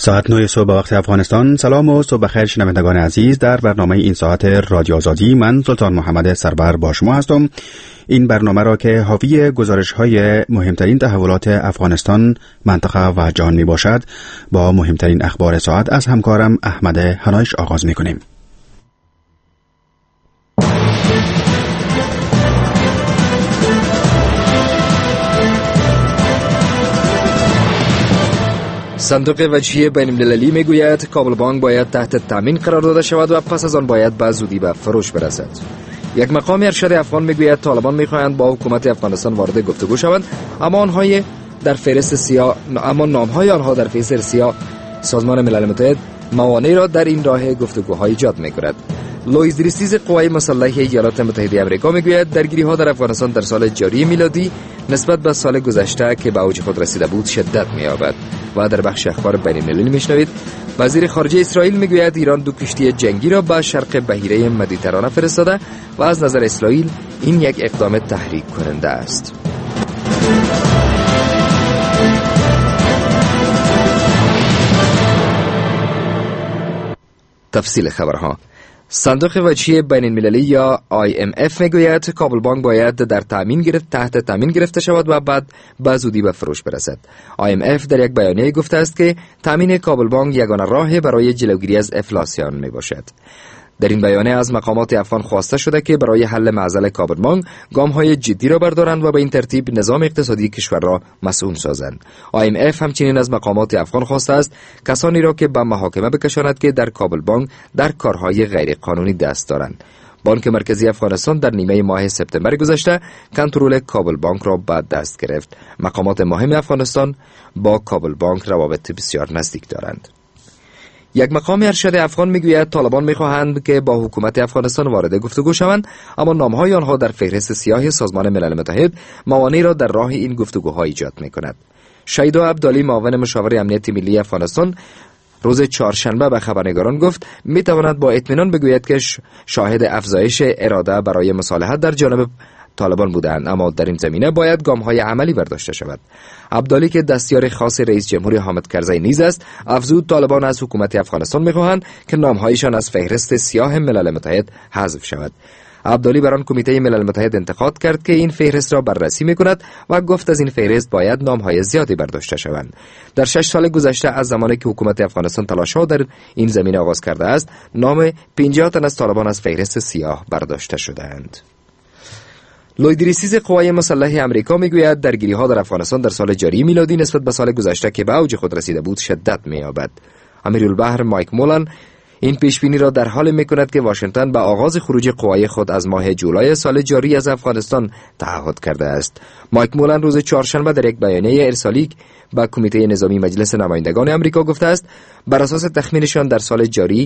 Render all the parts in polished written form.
ساعت 9 صبح به وقت افغانستان. سلام و صبح بخیر شنوندگان عزیز. در برنامه این ساعت رادیو آزادی من سلطان محمد سربر با شما هستم. این برنامه را که حاوی گزارش‌های مهمترین تحولات افغانستان، منطقه و جهان می باشد، با مهمترین اخبار ساعت از همکارم احمد هنایش آغاز می کنیم. صندوق وجهی بین المللی میگوید کابل بانک باید تحت تامین قرار داده شود و پس از آن باید به زودی به فروش برسد. یک مقام ارشد افغان میگوید طالبان میخواهند با حکومت افغانستان وارد گفتگو شوند، اما نامهای آنها در فهرست سیاه سازمان ملل متحد موانع را در این راه گفتگوها ایجاد میکند. لوئیس دریستیز قوای مسلح ایالات متحده آمریکا میگوید درگیری‌ها در افغانستان در سال جاری میلادی نسبت به سال گذشته که به اوج خود رسیده بود شدت می‌یابد. و در بخش اخبار بین‌المللی میشنوید وزیر خارجه اسرائیل میگوید ایران 2 کشتی جنگی را به شرق بحیره مدیترانه فرستاده و از نظر اسرائیل این یک اقدام تحریک کننده است. تفصیل خبرها. صندوق وجهی بین المللی یا IMF میگوید کابل بانک باید تحت تامین گرفته شود و بعد به زودی به فروش برسد. IMF در یک بیانیه گفته است که تامین کابل بانک یگانه راه برای جلوگیری از افلاسیون می باشد. در این بیانیه از مقامات افغان خواسته شده که برای حل معضل کابل بانک گام‌های جدی را بردارند و به این ترتیب نظام اقتصادی کشور را مسئول سازند. IMF همچنین از مقامات افغان خواسته است کسانی را که به محاکمه بکشاند که در کابل بانک در کارهای غیر قانونی دست دارند. بانک مرکزی افغانستان در نیمه ماه سپتامبر گذشته کنترل کابل بانک را به دست گرفت. مقامات مهم افغانستان با کابل بانک روابط بسیار نزدیک دارند. یک مقام ارشد افغان میگوید طالبان میخواهند که با حکومت افغانستان وارد گفتگو شوند، اما نامهای آنها در فهرست سیاه سازمان ملل متحد موانع را در راه این گفتگوها ایجاد میکند. شیدا عبدالی معاون مشاور امنیت ملی افغانستان روز چهارشنبه به خبرنگاران گفت میتواند با اطمینان بگوید که شاهد افزایش اراده برای مصالحت در جانب طالبان بودند، اما در این زمینه باید گام‌های عملی برداشته شود. عبدالی که دستیار خاص رئیس جمهور حامد کرزی نیز است، افزود طالبان از حکومت افغانستان می‌خواهند که نام‌هایشان از فهرست سیاه ملل متحد حذف شود. عبدالی بر آن کمیته ملل متحد انتقاد کرد که این فهرست را بررسی می‌کند و گفت از این فهرست باید نام‌های زیادی برداشته شوند. در 6 سال گذشته از زمانی که حکومت افغانستان تلاش‌ها در این زمینه آغاز کرده است، نام 50 تن از طالبان از فهرست سیاه برداشته شده‌اند. لوئیس دریستیز قوای مسلح آمریکا میگوید درگیری‌ها در افغانستان در سال جاری میلادی نسبت به سال گذشته که به اوج خود رسیده بود شدت می‌یابد. امیرالبحر مایک مولن این پیشبینی را در حالی می‌کند که واشنگتن به آغاز خروج قوای خود از ماه جولای سال جاری از افغانستان تعهد کرده است. مایک مولن روز چهارشنبه در یک بیانیه ارسالی به کمیته نظامی مجلس نمایندگان آمریکا گفته است بر اساس تخمینشان در سال جاری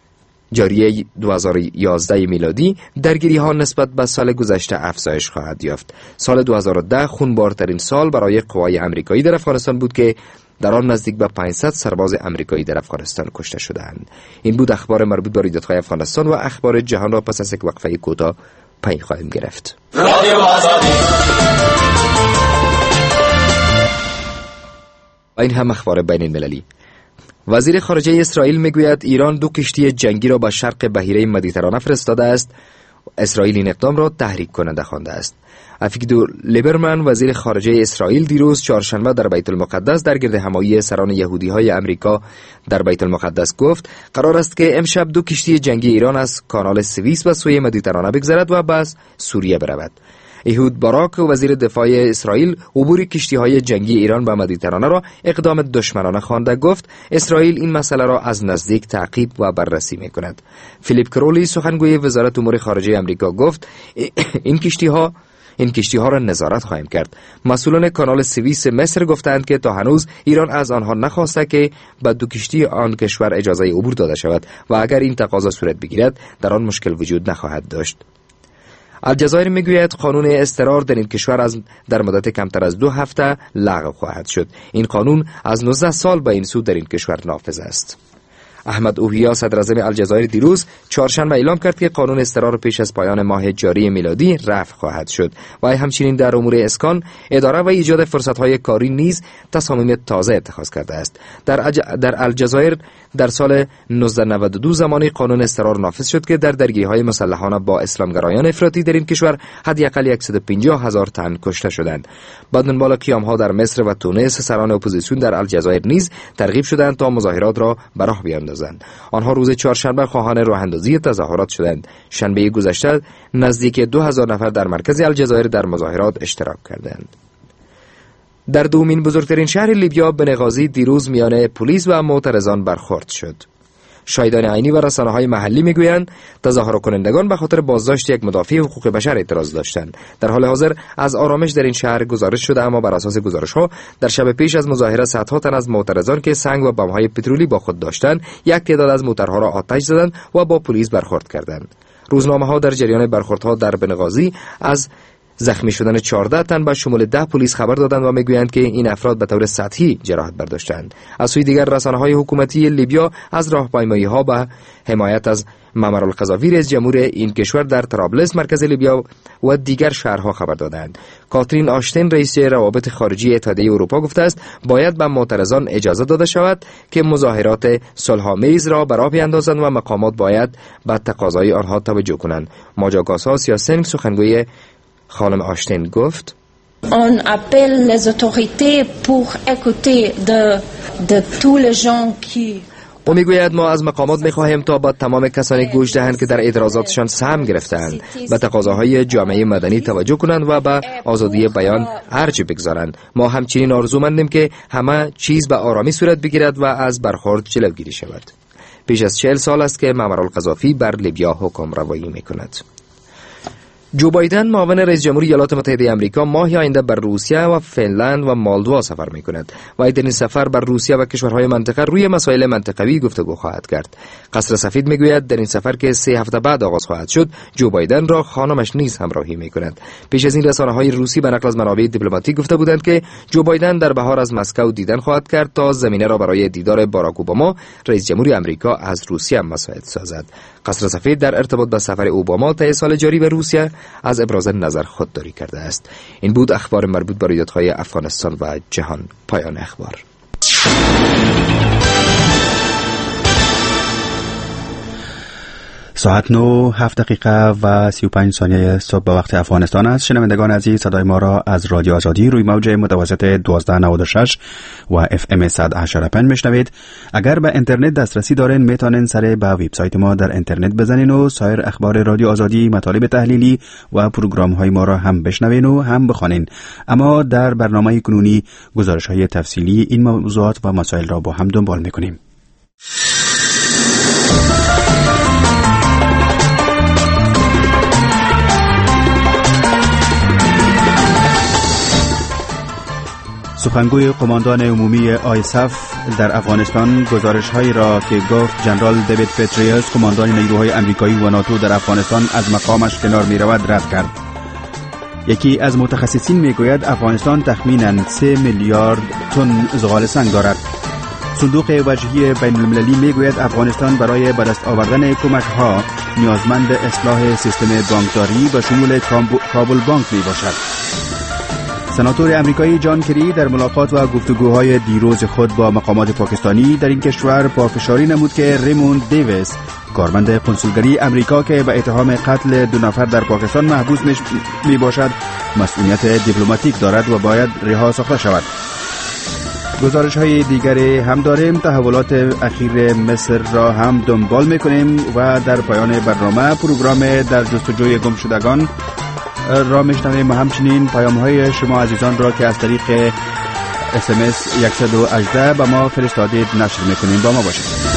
2011 میلادی درگیری ها نسبت به سال گذشته افزایش خواهد یافت. سال 2010 خونبارترین سال برای قوای آمریکایی در افغانستان بود که در آن نزدیک به 500 سرباز آمریکایی در افغانستان کشته شدند. این بود اخبار مربوط به رویدادهای افغانستان و اخبار جهان را پس از یک وقفه کوتاه پی خواهیم گرفت. رادیو آزادی. این هم اخبار بین المللی. وزیر خارجه اسرائیل میگوید ایران 2 کشتی جنگی را به شرق بحیره مدیترانه فرستاده است. اسرائیل این اقدام را تحریک کننده خوانده است. افیگدور لیبرمن وزیر خارجه اسرائیل دیروز چهارشنبه در بیت المقدس در گرد همایی سران یهودی‌های آمریکا در بیت المقدس گفت قرار است که امشب 2 کشتی جنگی ایران از کانال سوئیس به سوی مدیترانه بگذرد و بعد سوریه برود. ایهود باراک وزیر دفاع اسرائیل عبور کشتی‌های جنگی ایران به مدیترانه را اقدام دشمنانه خوانده گفت اسرائیل این مسئله را از نزدیک تعقیب و بررسی می‌کند. فیلیپ کرولی سخنگوی وزارت امور خارجه آمریکا گفت این کشتی‌ها را نظارت خواهیم کرد. مسئولان کانال سوئیس مصر گفتند که تا هنوز ایران از آنها نخواسته که به 2 کشتی آن کشور اجازه عبور داده شود و اگر این تقاضا صورت بگیرد در آن مشکل وجود نخواهد داشت. الجزایر میگوید قانون اضطرار در این کشور در مدت کمتر از 2 هفته لغو خواهد شد. این قانون از 19 سال به این سو در این کشور نافذ است. احمد اوهیا صدراعظم الجزایر دیروز چهارشنبه اعلام کرد که قانون اضطرار پیش از پایان ماه جاری میلادی رفع خواهد شد و همچنین در امور اسکان، اداره و ایجاد فرصت‌های کاری نیز تصامیم تازه اتخاذ کرده است. در الجزایر در سال 1992 زمانی قانون اضطرار نافذ شد که در درگیری‌های مسلحانه با اسلامگرایان افراطی در این کشور حداقل 150,000 تن کشته شدند. با دنبال قیام‌ها در مصر و تونس، سران اپوزیسیون در الجزایر نیز ترغیب شدند تا مظاهرات را به راه بیاندازند. آنها روز چهارشنبه خواهان راه‌اندازی تظاهرات شدند. شنبه گذشته نزدیک 2000 نفر در مرکز الجزایر در مظاهرات اشتراک کردند. در دومین بزرگترین شهر لیبیا بنغازی دیروز میان پلیس و معترضان برخورد شد. شاهدان عینی و رسانه‌های محلی میگویند تظاهر کنندگان به خاطر بازداشت یک مدافع حقوق بشر اعتراض داشتند. در حال حاضر از آرامش در این شهر گزارش شده، اما بر اساس گزارش‌ها در شب پیش از مظاهره صدها تن از معترضان که سنگ و بمب‌های پترولی با خود داشتند، یک تعداد از موترها را آتش زدند و با پلیس برخورد کردند. روزنامه‌ها در جریان برخوردها در بنغازی از زخمی شدن 14 تن به شمول 10 پلیس خبر دادند و میگویند که این افراد به طور سطحی جراحت برداشتند. از سوی دیگر رسانه‌های حکومتی لیبیا از راهپیمایی‌ها به حمایت از ممرالقضاوی رئیس جمهور این کشور در طرابلس مرکز لیبیا و دیگر شهرها خبر دادند. کاترین آشتن رئیس روابط خارجی اتحادیه اروپا گفته است باید به معترضان اجازه داده شود که مظاهرات صلح‌آمیز را به راه بیندازند و مقامات باید به تقاضای آنها توجه کنند. ماجا گاسا سیاسنگ سخنگوی خانم آشتین گفت: On appelle les autorités pour écouter de tous les gens qui او میگوید ما از مقامات میخواهیم تا با تمام کسانی گوش دهند که در اعتراضاتشان سهم گرفتند به تقاضاهای جامعه مدنی توجه کنند و به آزادی بیان ارج بگذارند. ما همچنین آرزومندیم که همه چیز به آرامی صورت بگیرد و از برخورد جلوگیری شود. پیش از 40 سال است که ممرالقذافی بر لیبیا حکم روایی میکند. جو بایدن معاون رئیس جمهور ایالات متحده آمریکا ماه آینده بر روسیه و فنلند و مالدوا سفر می‌کند و در این سفر بر روسیه و کشورهای منطقه روی مسائل منطقوی گفتگو خواهد کرد. قصر سفید میگوید در این سفر که 3 هفته بعد آغاز خواهد شد، جو بایدن را خانمش نیز همراهی می‌کند. پیش از این رسانه‌های روسی به نقل از منابع دیپلماتیک گفته بودند که جو بایدن در بهار از مسکو دیدن خواهد کرد تا زمینه را برای دیدار باراک اوباما رئیس جمهور آمریکا از روسیه مساعد سازد. قصر سفید در ارتباط با سفر اوباما طی سال جاری به روسیه از ابراز نظر خودداری کرده است. این بود اخبار مربوط به رویدادهای افغانستان و جهان. پایان اخبار. ساعت 9 7 دقیقه و 35 ثانیه صبح به وقت افغانستان است. شنوندگان عزیز، صدای ما را از رادیو آزادی روی موج متوسط 1296 و FM 185 میشنوید. اگر به اینترنت دسترسی دارین میتونین سر به وبسایت ما در اینترنت بزنین و سایر اخبار رادیو آزادی، مطالب تحلیلی و پروگرام های ما را هم بشنوین و هم بخوانین. اما در برنامه کنونی گزارش های تفصیلی این موضوعات و مسائل را با هم دنبال میکنیم. سخنگوی قماندان عمومی آیساف در افغانستان گزارش‌هایی را که گفت جنرال دیوید پتریوس قماندان نیروهای آمریکایی و ناتو در افغانستان از مقامش کنار می‌رود رد کرد. یکی از متخصصین میگوید افغانستان تخمیناً 3 میلیارد تن زغال سنگ دارد. صندوق وجهی بین المللی میگوید افغانستان برای به دست آوردن کمک‌ها نیازمند اصلاح سیستم بانکداری به شمول کابل بانک میباشد. سناتور امریکایی جان کری در ملاقات و گفتگوهای دیروز خود با مقامات پاکستانی در این کشور پافشاری نمود که ریموند دیویس کارمند قنسولگری امریکا که به اتهام قتل 2 نفر در پاکستان محبوس می باشد مسئولیت دیپلماتیک دارد و باید رها ساخته شود. گزارش های دیگری هم داریم. تحولات اخیر مصر را هم دنبال میکنیم و در پایان برنامه پروگرام در جستجوی گمشدگان را میشنویم و همچنین پیام های شما عزیزان را که از طریق SMS 118 به ما فرستادید نشر میکنیم. با ما باشید.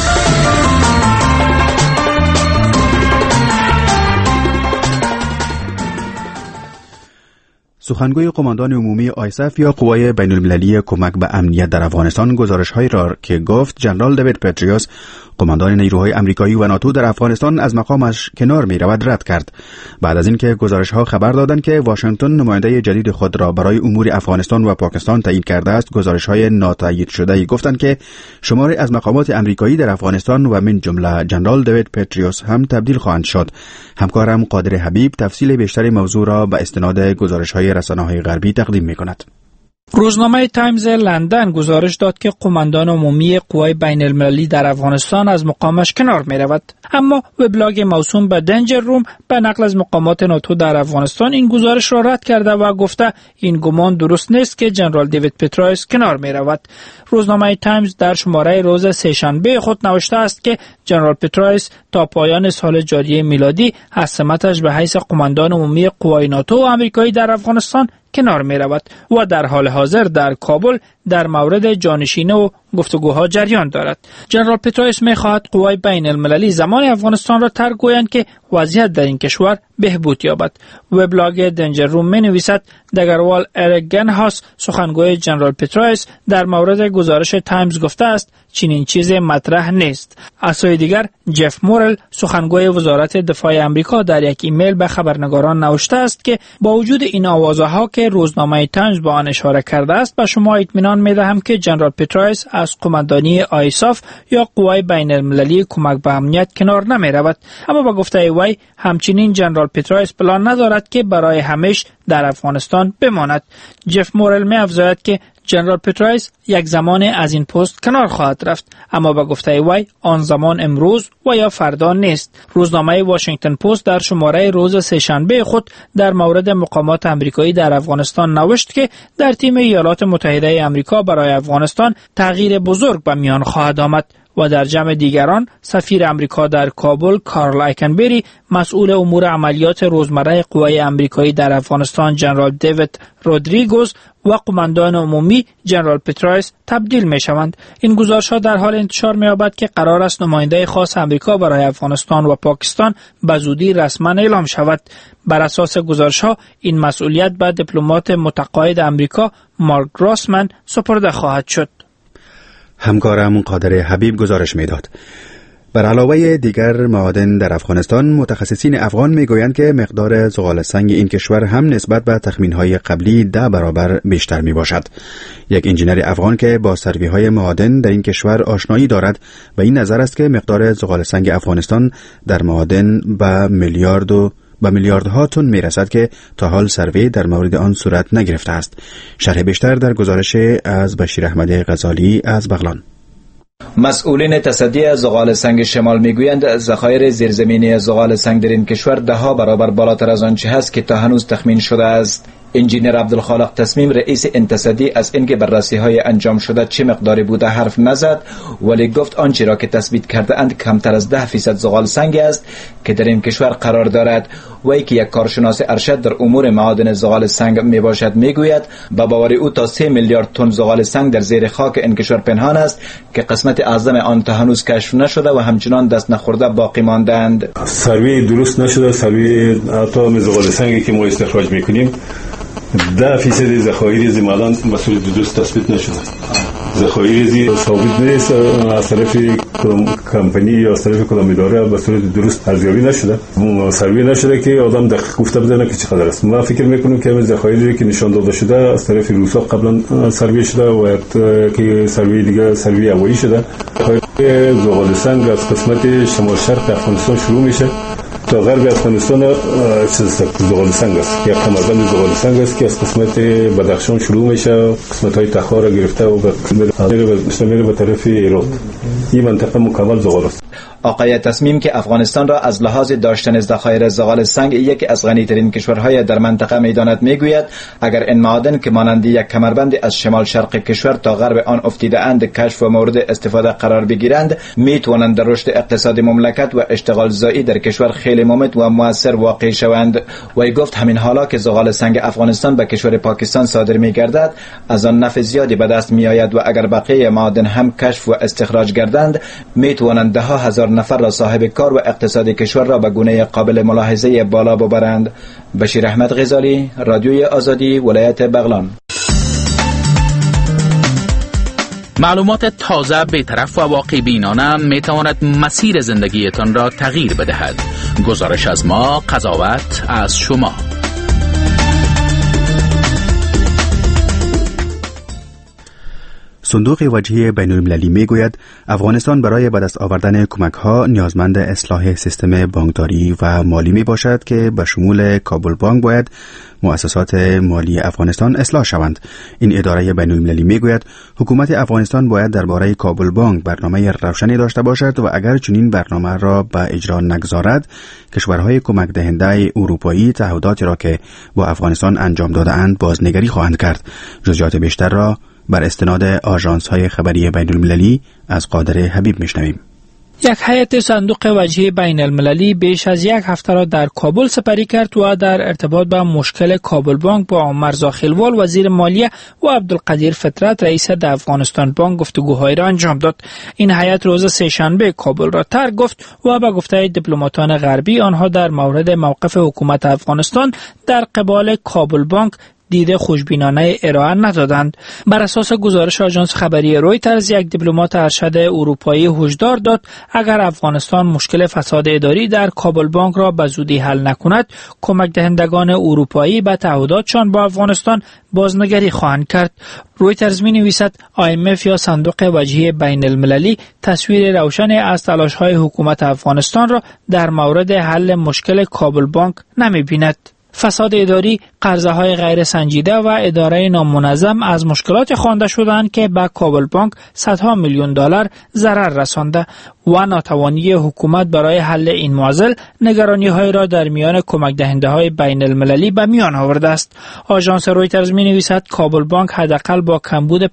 سخنگوی قماندان عمومی آیسف یا قوای بین المللی کمک به امنیت در افغانستان گزارش‌هایی را که گفت جنرال دیوید پتریوس قماندان نیروهای آمریکایی و ناتو در افغانستان از مقامش کنار می رود رد کرد. بعد از اینکه گزارش‌ها خبر دادند که واشنگتن نماینده جدید خود را برای امور افغانستان و پاکستان تعیین کرده است، گزارش‌های ناتایید شده گفتند که شماری از مقامات آمریکایی در افغانستان و من جمله جنرال دیوید پتریوس هم تبدیل خواهند شد. همکارم قادر حبیب تفصیل بیشتر موضوع را به استناد گزارش‌های رسانه‌های غربی تقدیم می‌کند. روزنامه تایمز لندن گزارش داد که قماندان عمومی قوای بین المللی در افغانستان از مقامش کنار می رود. اما وبلاگ موسوم به دنجر روم به نقل از مقامات ناتو در افغانستان این گزارش را رد کرده و گفته این گمان درست نیست که جنرال دیوید پتریوس کنار می رود. روزنامه تایمز در شماره روز سه‌شنبه خود نوشته است که جنرال پتریوس تا پایان سال جاری میلادی از سمتش به حیث قماندان عمومی قوای ناتو و آمریکایی در افغانستان کنار می رود و در حال حاضر در کابل در مورد جانشینی و گفتگوها جریان دارد. جنرال پتریوس می خواهد قوای بین المللی زمان افغانستان را ترک گویند که وضعیت در این کشور بهبود یابد. وبلاگ دنجر روم می نویسد دگروال اریک گنهاس سخنگوی جنرال پتریوس در مورد گزارش تایمز گفته است چنین چیزی مطرح نیست. از سوی دیگر جف مورل سخنگوی وزارت دفاع آمریکا در یک ایمیل به خبرنگاران نوشته است که با وجود این آوازها که روزنامه تایمز به آن اشاره کرده است به شما اطمینان می‌دهم که جنرال پتریوس از قماندانی آیساف یا قوای بین المللی کمک به امنیت کنار نمی‌رود. اما با گفته وی همچنین جنرال پتریوس پلان ندارد که برای همیشه در افغانستان بماند. جف مورل می‌افزاید که جنرال پتریوس یک زمان از این پست کنار خواهد رفت، اما با گفته وی آن زمان امروز و یا فردا نیست. روزنامه واشنگتن پست در شماره روز سه‌شنبه خود در مورد مقامات آمریکایی در افغانستان نوشت که در تیم ایالات متحده آمریکا برای افغانستان تغییر بزرگ به میان خواهد آمد و در جمع دیگران سفیر آمریکا در کابل کارل ایکنبری، مسئول امور عملیات روزمره قوای آمریکایی در افغانستان جنرال دیوید رودریگوز و قماندان عمومی جنرال پتریوس تبدیل می شوند. این گزارش‌ها در حال انتشار می یابد که قرار است نماینده خاص آمریکا برای افغانستان و پاکستان به زودی رسما اعلام شود. بر اساس گزارش‌ها این مسئولیت به دیپلمات متقاعد آمریکا مارک گراسمن سپرده خواهد شد. همکارم قادر حبیب گزارش میداد. بر علاوه دیگر معادن در افغانستان، متخصصین افغان میگویند که مقدار زغال سنگ این کشور هم نسبت به تخمین‌های قبلی 10 برابر بیشتر می باشد. یک انجینر افغان که با سروی‌های معادن در این کشور آشنایی دارد و این نظر است که مقدار زغال سنگ افغانستان در معادن به میلیاردها تن میرسد که تا حال سروی در مورد آن صورت نگرفته است. شرح بیشتر در گزارش از بشیر احمد غزالی از بغلان. مسئولین تصدی زغال سنگ شمال میگویند ذخایر زیرزمینی زغال سنگ در این کشور 10 برابر بالاتر از آنچه هست که تا هنوز تخمین شده است. انجینر عبدالخالق تصمیم رئیس این تصدی از اینکه بررسی‌های انجام شده چه مقداری بوده حرف نزد، ولی گفت آنچه را که تثبیت کرده اند کمتر از 10% زغال سنگ است که در این کشور قرار دارد. وی که یک کارشناس ارشد در امور معادن زغال سنگ می باشد میگوید با باور او تا 3 میلیارد تن زغال سنگ در زیر خاک این کشور پنهان است که قسمت اعظم آن تا هنوز کشف نشده و همچنان دست نخورده باقی ماندند. سروی درست نشده. سروی اتم زغال سنگی که ما استخراج میکنیم 10% ذخایر زمالان به صورت درست تثبیت نشده. ذخایر ثابت نیست از طرف کمپانی یا از طرف کدام اداره به صورت درست ارزیابی نشده. سروی نشده که آدم دقیق گفته بزنه که چقدر است. ما فکر میکنیم که ذخایری که نشان داده شده از طرف روسا قبلا سروی شده و که سروی دیگه سروی هوایی شده. زغال سنگ از قسمت شمال شرق افغانستان شروع میشه تا غرب افغانستان زغال سنگ است. یک کمربند زغال سنگ است که از قسمت بدخشان شروع میشه، قسمت های تخار را گرفته و میره به طرف ایران. این منطقه مکمل زغال است. آقای تصمیم که افغانستان را از لحاظ داشتن ذخایر زغال سنگ یکی از غنی‌ترین کشورهای در منطقه می‌داند میگوید اگر این معادن که مانند یک کمربند از شمال شرق کشور تا غرب آن افتیده اند کشف و مورد استفاده قرار بگیرند میتوانند در رشد اقتصاد مملکت و اشتغال زایی در کشور خیلی ممت و موثر واقع شوند. وی گفت همین حالا که زغال سنگ افغانستان به کشور پاکستان صادر می‌گردد از آن نفع زیادی به دست می‌آید و اگر بقیه معادن هم کشف و استخراج گردند میتوانند 10,000 نفر را صاحب کار و اقتصاد کشور را به گونه قابل ملاحظه بالا ببرند. بشیر احمد غزالی، رادیوی آزادی، ولایت بغلان. معلومات تازه، بی‌طرف و واقع بینانه می تواند مسیر زندگیتان را تغییر بدهد. گزارش از ما، قضاوت از شما. صندوق وجهی بین‌المللی میگوید افغانستان برای به دست آوردن کمک‌ها نیازمند اصلاح سیستم بانکداری و مالی میباشد که به شمول کابل بانک باید مؤسسات مالی افغانستان اصلاح شوند. این اداره بین‌المللی میگوید حکومت افغانستان باید درباره کابل بانک برنامه روشنی داشته باشد و اگر چنین برنامه را به اجرا نگذارد کشورهای کمک دهنده اروپایی تعهداتی را که با افغانستان انجام داده‌اند بازنگری خواهند کرد. جزئیات بیشتر را بر استناد آژانس‌های خبری بین‌المللی از قادر حبیب میشنویم. یک هیئت صندوق وجهی بین المللی بیش از یک هفته را در کابل سپری کرد و در ارتباط با مشکل کابل بانک با مرزا خیلوال وزیر مالیه و عبدالقدیر فطرت رئیس د افغانستان بانک گفتگوهای را انجام داد. این هیئت روز سه‌شنبه کابل را ترک گفت و به گفته دیپلماتان غربی آنها در مورد موقف حکومت افغانستان در قبال کابل بانک دید خوشبینانه ارائه ندادند. بر اساس گزارش آژانس خبری رویترز، یک دیپلمات ارشد اروپایی هشدار داد اگر افغانستان مشکل فساد اداری در کابل بانک را به زودی حل نکند، کمک دهندگان اروپایی به تعهداتشان با افغانستان بازنگری خواهند کرد. رویترز می نویسد IMF یا صندوق وجهی بین المللی تصویر روشنی از تلاش‌های حکومت افغانستان را در مورد حل مشکل کابل بانک نمی بیند. فساد اداری، قرضه‌های غیر سنجیده و اداره نامنظم از مشکلات خوانده شدند که به کابل بانک صدها میلیون دلار ضرر رسانده و ناتوانی حکومت برای حل این معضل نگرانی‌های را در میان کمک دهنده‌های بین المللی به میان آورده است. آژانس رویترز می‌نویسد کابل بانک حداقل با کمبود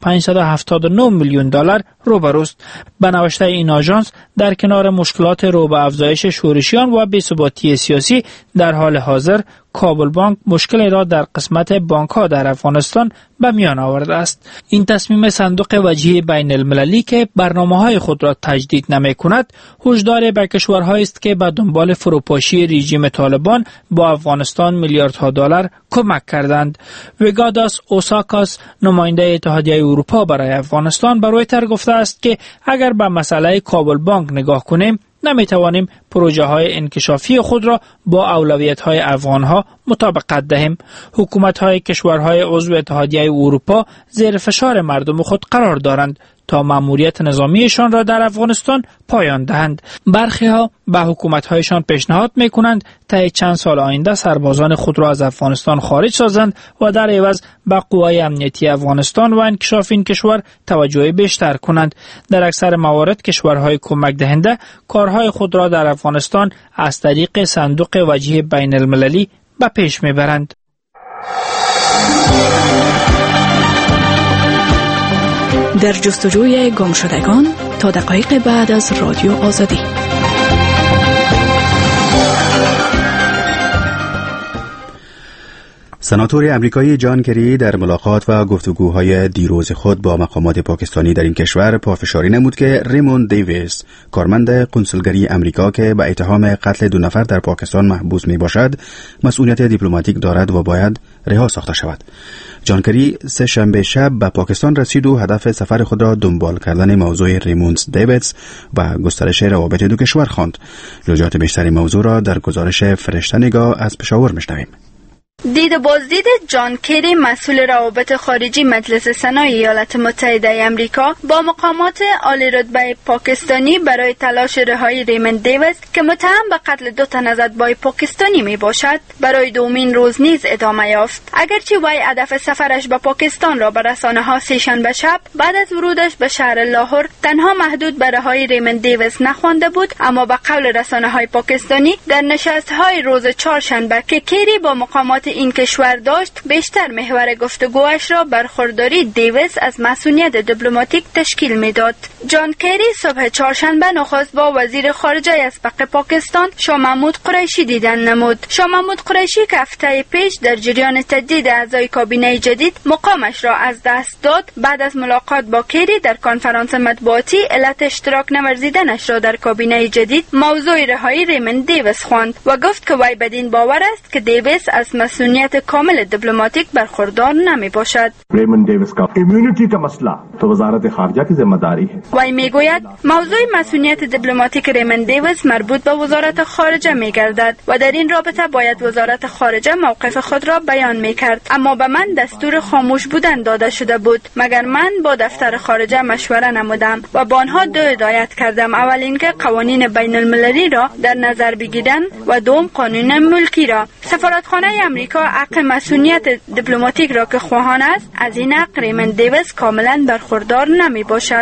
579 میلیون دلار روبروست. به نوشته این آژانس، در کنار مشکلات رو به افزایش شورشیان و بی‌ثباتی سیاسی، در حال حاضر کابل بانک مشکلی را در قسمت بانک‌ها در افغانستان به میان آورده است. این تصمیم صندوق وجهی بین المللی که برنامه‌های خود را تجدید نمی‌کند، هشدار به کشورهایی است که به دنبال فروپاشی رژیم طالبان با افغانستان میلیاردها دلار کمک کردند. وگاداس اوساکاس، نماینده اتحادیه اروپا برای افغانستان، به رویتر گفته است که اگر به مسئله کابل بانک نگاه کنیم، نمیتوانیم پروژه های انکشافی خود را با اولویت های افغانها مطابقت دهیم. حکومت های کشورهای عضو اتحادیه اروپا زیر فشار مردم خود قرار دارند تا مأموریت نظامیشان را در افغانستان پایان دهند. برخی ها به حکومت هایشان پیشنهاد میکنند طی چند سال آینده سربازان خود را از افغانستان خارج سازند و در عوض به قوای امنیتی افغانستان و انکشاف این کشور توجه بیشتر کنند. در اکثر موارد کشورهای کمک دهنده کارهای خود را در افغانستان از طریق صندوق وجهی بین المللی به پیش میبرند. در جستجوی گم شدگان تا دقایق بعد از رادیو آزادی. سناتور امریکایی جان کری در ملاقات و گفتگوهای دیروز خود با مقامات پاکستانی در این کشور پافشاری نمود که ریموند دیویس، کارمند قنسولگری امریکا که به اتهام قتل 2 نفر در پاکستان محبوس می باشد، مسئولیت دیپلماتیک دارد و باید رها ساخته شود. جان کری سه شنبه شب به پاکستان رسید و هدف سفر خود را دنبال کردن موضوع ریموند دیویس و گسترش روابط دو کشور خواند. جزئیات بیشتر موضوع را در گزارش فرشته نگاه از پشاور میشنویم. دید بازدید جان کری، مسئول روابط خارجی مجلس سنای ایالات متحده امریکا، با مقامات عالی رتبه پاکستانی برای تلاش رهایی ریموند دیویس که متهم به قتل 2 تن از اتباع پاکستانی می باشد، برای دومین روز نیز ادامه یافت. اگرچه وی هدف سفرش به پاکستان را به رسانه‌ها سه‌شنبه شب بعد از ورودش به شهر لاهور تنها محدود به رهایی ریموند دیویس نخوانده بود، اما به قول رسانه‌های پاکستانی در نشست‌های روز چهارشنبه که کری با مقامات این کشور داشت، بیشتر محور گفتگوش را برخورداری دیویس از مسئولیت دیپلماتیک تشکیل میداد. جان کری صبح چهارشنبه نخست با وزیر خارجه اسبق پاکستان شاه محمود قریشی دیدن نمود. شاه محمود قریشی که هفته پیش در جریان تجدید اعضای کابینه جدید مقامش را از دست داد، بعد از ملاقات با کری در کنفرانس مطبوعاتی علت اشتراک نورزیدنش را در کابینه جدید موضوع رهایی ریمند دیویس خواند و گفت که وی بدین باور است که دیویس از مسئولیت کامل دیپلماتیک برخوردار نمی باشد. ریمند دیویس کا امیونیتی کا مسئله تو وزارت خارجه کی ذمہ داری ہے. وی میگوید موضوع مسئولیت دیپلماتیک ریمند دیویس مربوط به وزارت خارجه میگردد و در این رابطه باید وزارت خارجه موقف خود را بیان میکرد، اما به من دستور خاموش بودن داده شده بود، مگر من با دفتر خارجه مشوره نمودم و با آنها دو هدایت کردم. اول اینکه قوانین بین المللی را در نظر بگیرن و دوم قانون ملکی را. سفارتخانه امریکا حق مسئولیت دیپلماتیک را که خواهان است، از این حق ریمند دیویس کاملا برخوردار نمی باشد.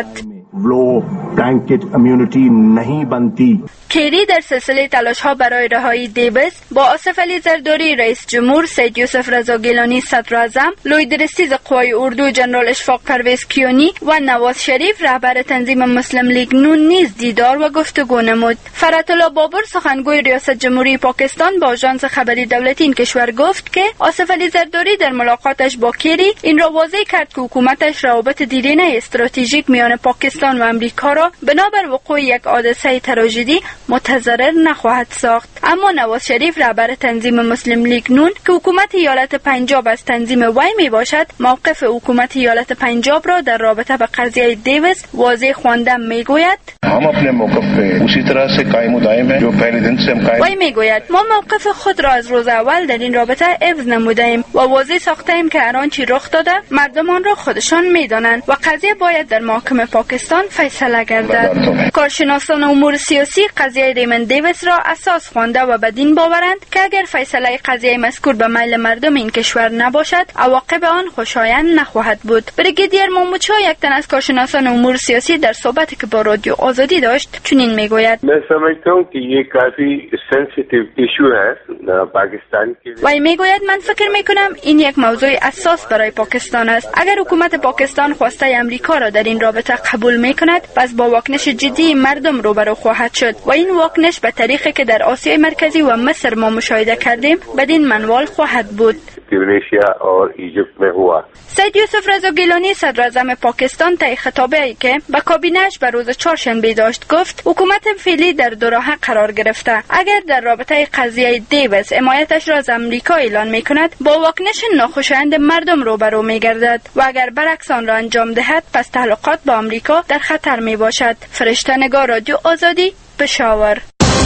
وہ بلینکٹ امیونٹی نہیں بنتی. کری در سلسله تلاش ها برای رهایی دیویس با آصف علی زرداری رئیس جمهور، سید یوسف رضا گیلانی صدر اعظم، لوی درستیز قوای اردو جنرال اشفاق پرویز کیانی و نواز شریف رهبر تنظیم مسلم لیگ نون نیز دیدار و گفتگو نمود. فرات الله بابر سخنگوی ریاست جمهوری پاکستان با آژانس خبری دولتی این کشور گفت که آصف علی زرداری در ملاقاتش با کری این را واضح کرد که حکومتش روابط دیرینه استراتژیک میان پاکستان و امریکا را بنابر وقوع یک حادثه تراژدی متضرر نخواهد ساخت. اما نواز شریف رهبر تنظیم مسلم لیگ نون که حکومت ایالت پنجاب از تنظیم وی می باشد، موقف حکومت ایالت پنجاب را در رابطه به قضیه دیویس واضح خوانده می گوید हम अपने मौक़िफ़ पे उसी तरह से कायम و दायम हैं जो पहले दिन से हम कायम. وی میگوید ما موقف خود را از روز اول در این رابطه حفظ نمودیم و واضح ساختیم که هر آنچه رخ داده مردمان را خودشان میدانند و قضیه باید در محکمه پاکستان فیصله گردد. کارشناسان امور سیاسی قضیه ریمند دیویس را اساس خوانده و بدین باورند که اگر فیصله قضیه مذکور به میل مردم این کشور نباشد، عواقب آن خوشایند نخواهد بود. بریگیدیر محمودشاه، یک تن از کارشناسان امور سیاسی، در صحبتی که با رادیو آزادی داشت چنین میگوید मैं समझता हूं कि ये काफी सेंसिटिव इशू है पाकिस्तान के लिए. وی میگوید من فکر میکنم این یک موضوع اساس برای پاکستان است. اگر حکومت پاکستان خواسته امریکا را در این رابطه قبول میکند، پس با واکنش جدی مردم روبرو خواهد شد و این واکنش به طریقی که در آسیای مرکزی و مصر ما مشاهده کردیم بدین منوال خواهد بود. ट्यूनीशिया और इजिप्ट में हुआ. سید یوسف رضا گیلانی صدر اعظم پاکستان طی خطابه‌ای که به کابینه‌اش به روز چهارشنبه داشت گفت حکومت فعلی در دو راه قرار گرفته. اگر در رابطه قضیه دیویس حمایتش را از امریکا اعلان می‌کند، با واکنش ناخوشایند مردم روبرو می‌گردد و اگر برعکس آن را انجام دهد، پس تعلقات با امریکا در خطر میباشد. فرشته نگار، رادیو آزادی، پشاور.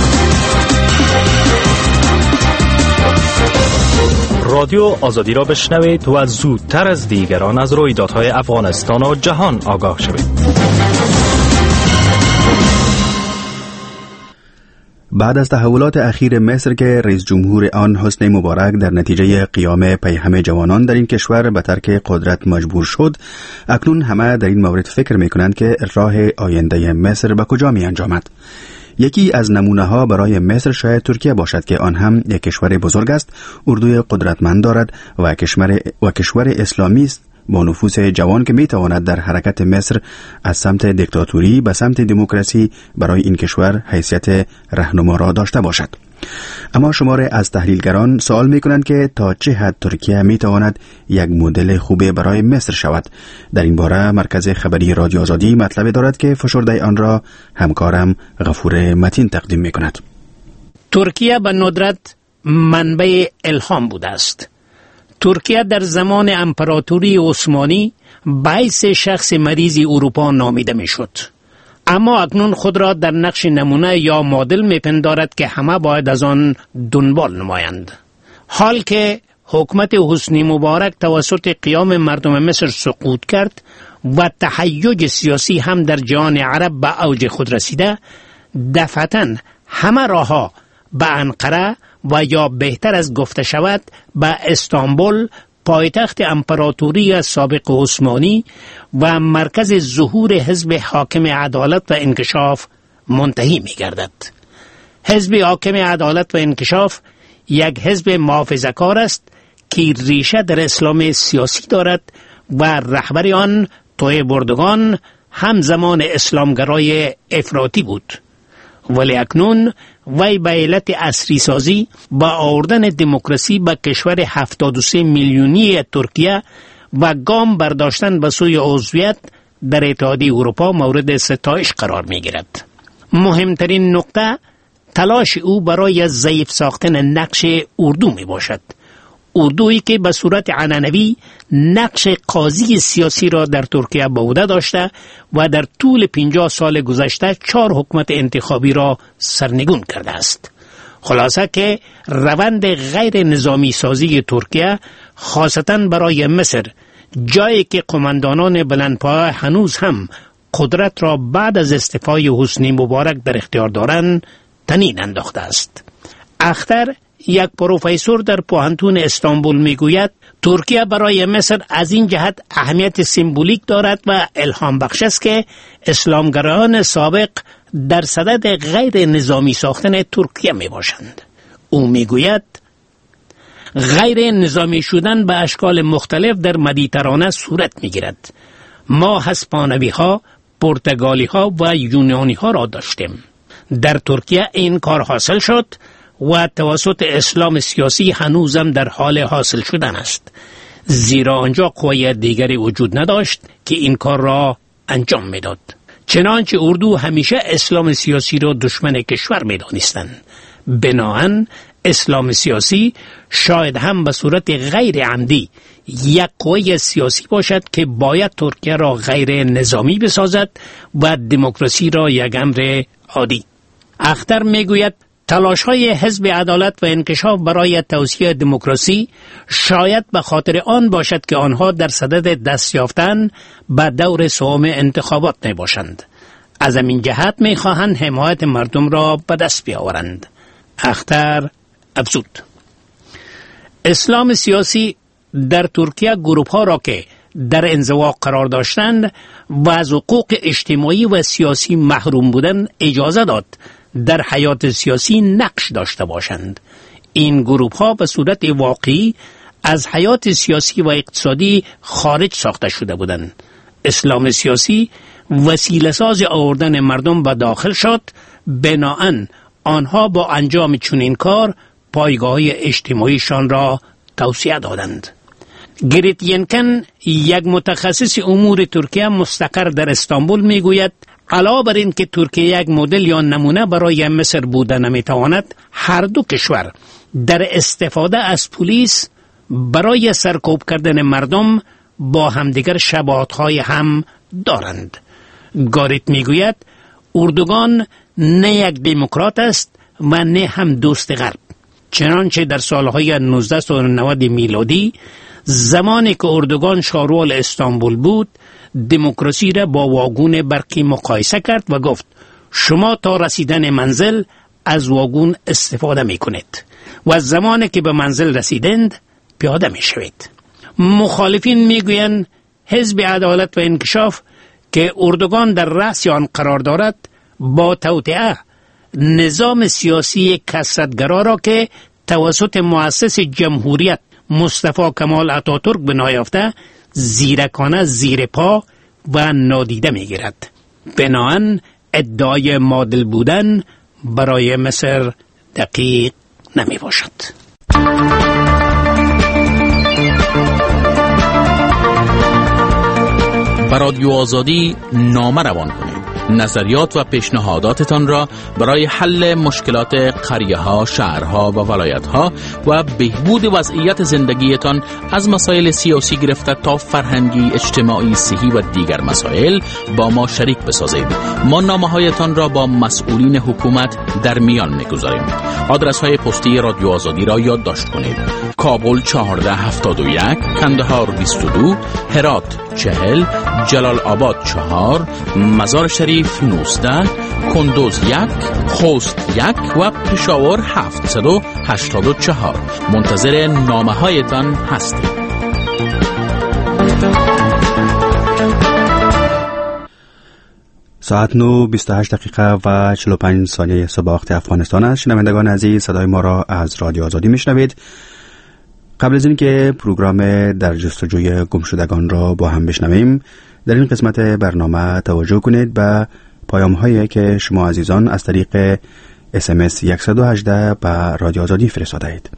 رادیو آزادی را بشنوید و زودتر از دیگران از رویدادهای افغانستان و جهان آگاه شوید. بعد از تحولات اخیر مصر که رئیس جمهور آن حسنی مبارک در نتیجه قیام پیهم جوانان در این کشور به ترک قدرت مجبور شد، اکنون همه در این مورد فکر می‌کنند که راه آینده مصر به کجا می‌انجامد. یکی از نمونه‌ها برای مصر شاید ترکیه باشد که آن هم یک کشور بزرگ است، اردوی قدرتمند دارد و کشور اسلامی است با نفوذ جوان که میتواند در حرکت مصر از سمت دیکتاتوری به سمت دموکراسی برای این کشور حیثیت راهنما را داشته باشد. اما شماری از تحلیلگران سوال میکنند که تا چه حد ترکیه میتواند یک مدل خوبی برای مصر شود. در این باره مرکز خبری رادیو آزادی مطلب دارد که فشرده آن را همکارم غفور متین تقدیم میکند. ترکیه به ندرت منبع الهام بوده است. ترکیه در زمان امپراتوری عثمانی باعث شخص مریض اروپا نامیده میشد، اما اکنون خود را در نقش نمونه یا مدل میپندارد که همه باید از آن دنبال نمایند. حال که حکومت حسنی مبارک توسط قیام مردم مصر سقوط کرد و تهیج سیاسی هم در جهان عرب به اوج خود رسیده، دفعتاً همه راهها به انقره و یا بهتر از گفته شود به استانبول، پایتخت امپراتوری سابق عثمانی و مرکز ظهور حزب حاکم عدالت و انکشاف منتهی می گردد. حزب حاکم عدالت و انکشاف یک حزب محافظه‌کار است که ریشه در اسلام سیاسی دارد و رهبر آن طایب اردوغان همزمان اسلامگرای افراطی بود، ولی اکنون وی به علت عصری سازی با آوردن دموکراسی به کشور 73 میلیونی ترکیه و گام برداشتن به سوی عضویت در اتحادیه اروپا مورد ستایش قرار می گیرد. مهمترین نقطه تلاش او برای ضعیف ساختن نقش اردو می باشد. اردویی که به صورت عنعنوی نقش قاضی سیاسی را در ترکیه به عهده داشته و در طول 50 سال گذشته 4 حکومت انتخابی را سرنگون کرده است. خلاصه که روند غیر نظامی سازی ترکیه خاصتاً برای مصر، جایی که قماندانان بلندپایه هنوز هم قدرت را بعد از استعفای حسنی مبارک در اختیار دارند، تنین انداخته است. اختر یک پروفسور در پوهنتون استانبول میگوید ترکیه برای مصر از این جهت اهمیت سمبولیک دارد و الهام بخش است که اسلامگرایان سابق در صدد غیر نظامی ساختن ترکیه می باشند. او میگوید غیر نظامی شدن به اشکال مختلف در مدیترانه صورت می گیرد. ما هسپانوی ها، پرتغالی ها و یونانی ها را داشتیم. در ترکیه این کار حاصل شد و توسط اسلام سیاسی هنوزم در حال حاصل شدن است، زیرا آنجا قوای دیگری وجود نداشت که این کار را انجام میداد. چنانچه اردو همیشه اسلام سیاسی را دشمن کشور میدانستند. بناهن اسلام سیاسی شاید هم به صورت غیر عمدی یک قوای سیاسی باشد که باید ترکیه را غیر نظامی بسازد و دموکراسی را یک امر عادی. اختر میگوید تلاش‌های حزب عدالت و انکشاف برای توسعه دموکراسی شاید به خاطر آن باشد که آنها در صدد دست یافتن به دور سوم انتخابات می باشند. از این جهت می خواهند حمایت مردم را به دست بیاورند. اختر افزود اسلام سیاسی در ترکیه گروه‌ها را که در انزوا قرار داشتند و از حقوق اجتماعی و سیاسی محروم بودند اجازه داد در حیات سیاسی نقش داشته باشند. این گروه‌ها به صورت واقعی از حیات سیاسی و اقتصادی خارج ساخته شده بودند. اسلام سیاسی وسیله ساز آوردن مردم به داخل شد، بناهن آنها با انجام چنین کار پایگاه‌های اجتماعیشان را توسعه دادند. گریت ینکن، یک متخصص امور ترکیه مستقر در استانبول میگوید علاوه بر این که ترکیه یک مدل یا نمونه برای مصر بوده نمیتواند، هر دو کشور در استفاده از پلیس برای سرکوب کردن مردم با همدیگر شباهت‌های هم دارند. گاریت میگوید اردوغان نه یک دموکرات است و نه هم دوست غرب. چنانچه در سالهای 1990 میلادی زمانی که اردوغان شاروال استانبول بود، دموکراسی را با واگون برقی مقایسه کرد و گفت شما تا رسیدن منزل از واگون استفاده می کنید و زمانی که به منزل رسیدند پیاده می شوید. مخالفین می گویند حزب عدالت و انکشاف که اردوغان در رأس آن قرار دارد با توطئه نظام سیاسی کثرت‌گرا را که توسط مؤسس جمهوریت مصطفی کمال اتاتورک بنا یافته زیرکانه زیر پا و نادیده میگیرد. بناهن ادعای معادل بودن برای مصر دقیق نمی باشد. به رادیو آزادی نامه روان کنید. نظریات و پیشنهاداتتان را برای حل مشکلات قریه‌ها، شهرها و ولایت‌ها و بهبود وضعیت زندگیتان از مسائل سیاسی گرفته تا فرهنگی، اجتماعی، صحی و دیگر مسائل با ما شریک بسازید. ما نامه‌هایتان را با مسئولین حکومت در میان می‌گذاریم. آدرس‌های پستی رادیو آزادی را یادداشت کنید. کابل 1471، کندهار 22، هرات 40، جلال آباد 4، مزار شریف 19، کندوز 1، خوست 1 و پشاور 784. منتظر نامه هایتان هستیم. ساعت 9:28 و 45 ثانیه صبح وقت افغانستان است. شنوندگان عزیز، صدای ما را از رادیو آزادی میشنوید. قبل از اینکه پروگرام در جستجوی گمشدگان را با هم بشنویم، در این قسمت برنامه توجه کنید به پیام‌هایی که شما عزیزان از طریق SMS 118 به رادیو آزادی فرستاده اید.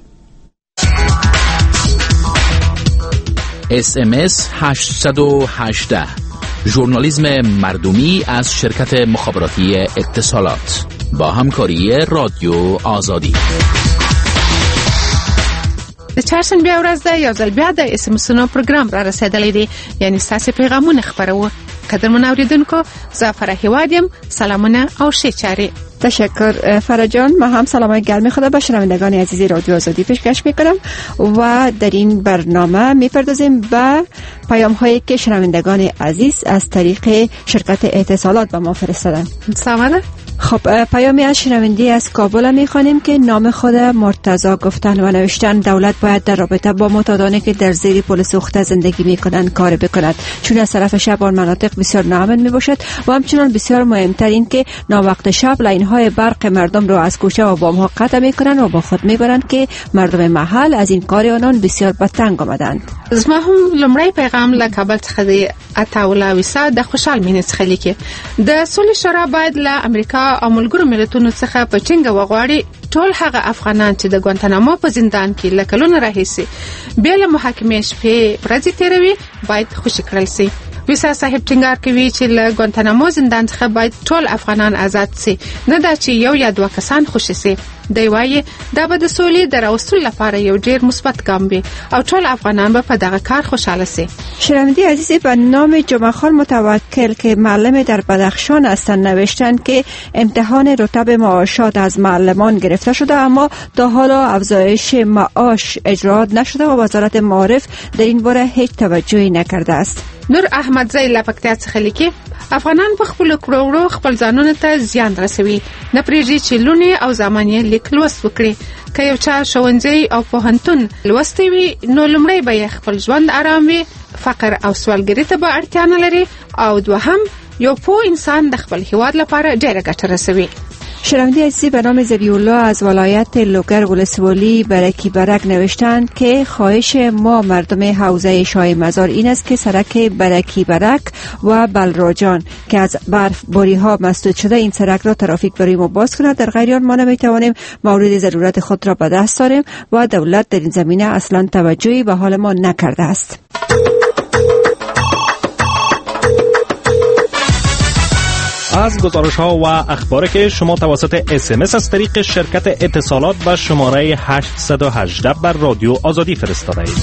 SMS 818 ژورنالیسم مردمی از شرکت مخابراتی اتصالات با همکاری رادیو آزادی. د چهارشنبې ورځ ده، یو ځل بیا د SMS-ونو پروګرام را رسېدلی دی، یعنی ستاسې پیغامونه خپروو. قدرمن اوریدونکو، زه فرح هیواد یم. سلامونه او ښې چارې. تشکر فرح جان. من هم سلام گرم خدا به شنوندگان عزیز رادیو آزادی پیشکش میکنم و در این برنامه میپردازیم به پیام هایی که شنوندگان عزیز از طریق شرکت اتصالات به ما فرستادن. سلامونه. خب پیامی از شنونده از کابل میخوانیم که نام خود مرتضی گفتن و نوشتن دولت باید در رابطه با معتادانی که در زیر پل سوخته زندگی میکنند کار بکند، چون از طرف شب آن مناطق بسیار ناامن میباشد و همچنان بسیار مهمتر این که ناوقت شب لاین های برق مردم را از کوچه و بام ها قطع میکنند و با خود میبرند که مردم محل از این کار آنان بسیار به تنگ آمدند. زما هم لمړی پیغام له کابل څخه دی عطاوالله ویسا د خوشحال مینې څخه لیکي. د سولې شورا باید له امریکا او ملګرو ملتونو څخه په ټینګه وغواړي ټول هغه افغانان چې د ګوانتانامو په زندان کې له کلونو راهیسې بیا له محاکمې شپې ورځې تیروي باید خوشي کړل سي. ویسا صاحب ټینګار کوي چې له ګوانتانامو زندان څخه باید ټول افغانان آزاد سي، نه دا چې یو یا دوه کسان خوشي سي. دی وایي دا به د سولې د راوستلو لپاره یو ډیر مثبت ګام وي او ټول افغانان به په دغه کار خوشاله سي. شنونده عزیزی به نام جمعه خان متوکل که معلم در بدخشان هستند نوشتند که امتحان رتب معاشات از معلمان گرفته شده اما تا حالا افزایش معاش اجرا نشده و وزارت معارف در این باره هیچ توجهی نکرده است. نور احمدزی له پکتیا څخه لیکي افغانان په خپل کړو خپل ځانونو ته زیان رسوي، نه پرېږدي چې لونې او زامن یې لیک لوست وکړي. که یو چا ښوونځی او پوهنتون لوستی وي نو لومړی به یې خپل ژوند آرام وي، فقر او سوالګري ته به اړتیا نه لري، او دوهم یو پوه انسان د خپل هیواد لپاره ډېره ګټه رسوي. شنونده عزیزی به نام ذبیحالله از ولایت لوگر ولسوالی برکی برک نوشتند که خواهش ما مردم حوزه شاه مزار این است که سرک برکی برک و بلراجان که از برفباری ها مسدود شده این سرک را ترافیک برای ما باز کند. در غیر آن ما نمیتوانیم مورد ضرورت خود را به دست داریم و دولت در این زمینه اصلا توجهی به حال ما نکرده است. از گزارش ها و اخباری که شما توسط SMS از طریق شرکت اتصالات به شماره 818 بر رادیو آزادی فرستاده اید.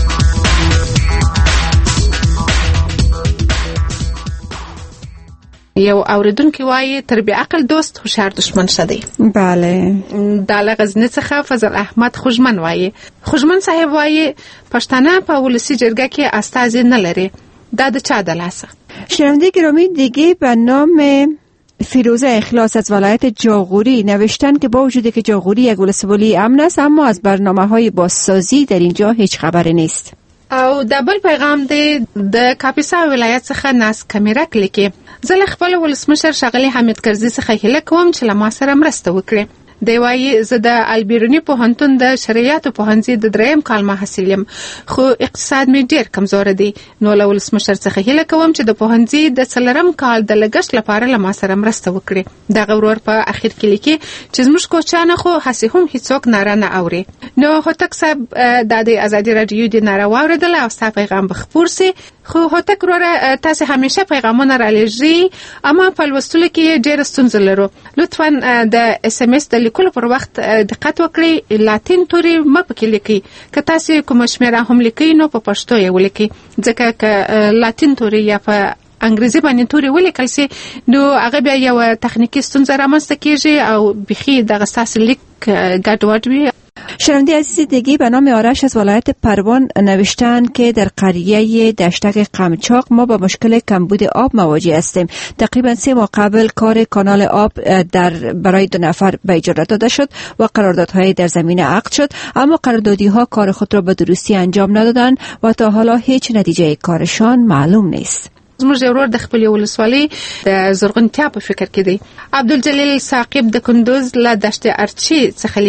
یو اوریدونکو وایي تر بی عقل دوست هوښیار دشمن شدی. بله. د غزنی څخه فضل احمد خوشمن وایي. خوشمن صاحب وایي پښتانه په ولسی جرګه کې استازي نه لري. دا د چا د لاسه؟ شنونده گرامی دیگه به نام فیروزه اخلاص از ولایت جاغوری نوشتن که با وجودی که جاغوری یک ولسوالی امن است اما از برنامه‌های بازسازی در اینجا هیچ خبری نیست. او د بل پیغام دی د کاپیسا ولایت څخه ناس کمیرک لیکي زه خپل ولسمشر شغلی حمید کرزي څخه هیله کوم چې له ما سره مرسته وکړي. دی وایي زه د البیرونی پوهنتون د شریعت پوهنځي د دریم کال محصل یم، خو اقتصاد مې ډیر کمزور دی، نو له ولسمشر څخه هیله کوم چې د پوهنځي د څلورم کال د لګښت لپاره له ما سره مرسته وکړي. دغه ورور په اخر کې لیکي چې زموږ کوچانه خو هسې هم هیڅوک ناره نه اوري. نو هوتک صاحب د ازادي رادیو د ناره واوریدل او ستا پیغام به خپور سي، خو هوتک وروره تاسو همیشه پیغامونه را لېږئ اما په لوستلو کې ډېره ستونزه لرو. لطفا د SMS د لیکلو پر وخت دقت وکړئ، لاتین توري مه پکې لیکئ. که تاسو کومه شمیره هم لیکئ نو په پښتو یې ولیکئ، ځکه که لاتین توري یا په انګریزي باندې توري ولیکل سي نو هغه بیا یو تخنیکی ستونزه رامنځته کیږي او بخي دغه ستاسو لیک ګډوډ وي. شنونده عزیز دیگه به نام آرش از ولایت پروان نوشتن که در قریه دشتک قمچاق ما با مشکل کمبود آب مواجه هستیم. تقریبا 3 ماه قبل کار کانال آب برای 2 نفر به اجاره داده شد و قراردادهای در زمینه عقد شد، اما قراردادی ها کار خود را به درستی انجام ندادند و تا حالا هیچ نتیجه کارشان معلوم نیست. زموږ ورور د خپل ولسوالۍ د زرغونتیا په فکر کې دی. عبدالجلیل ثاقب د کندوز له دشت ارچی څخه لیکي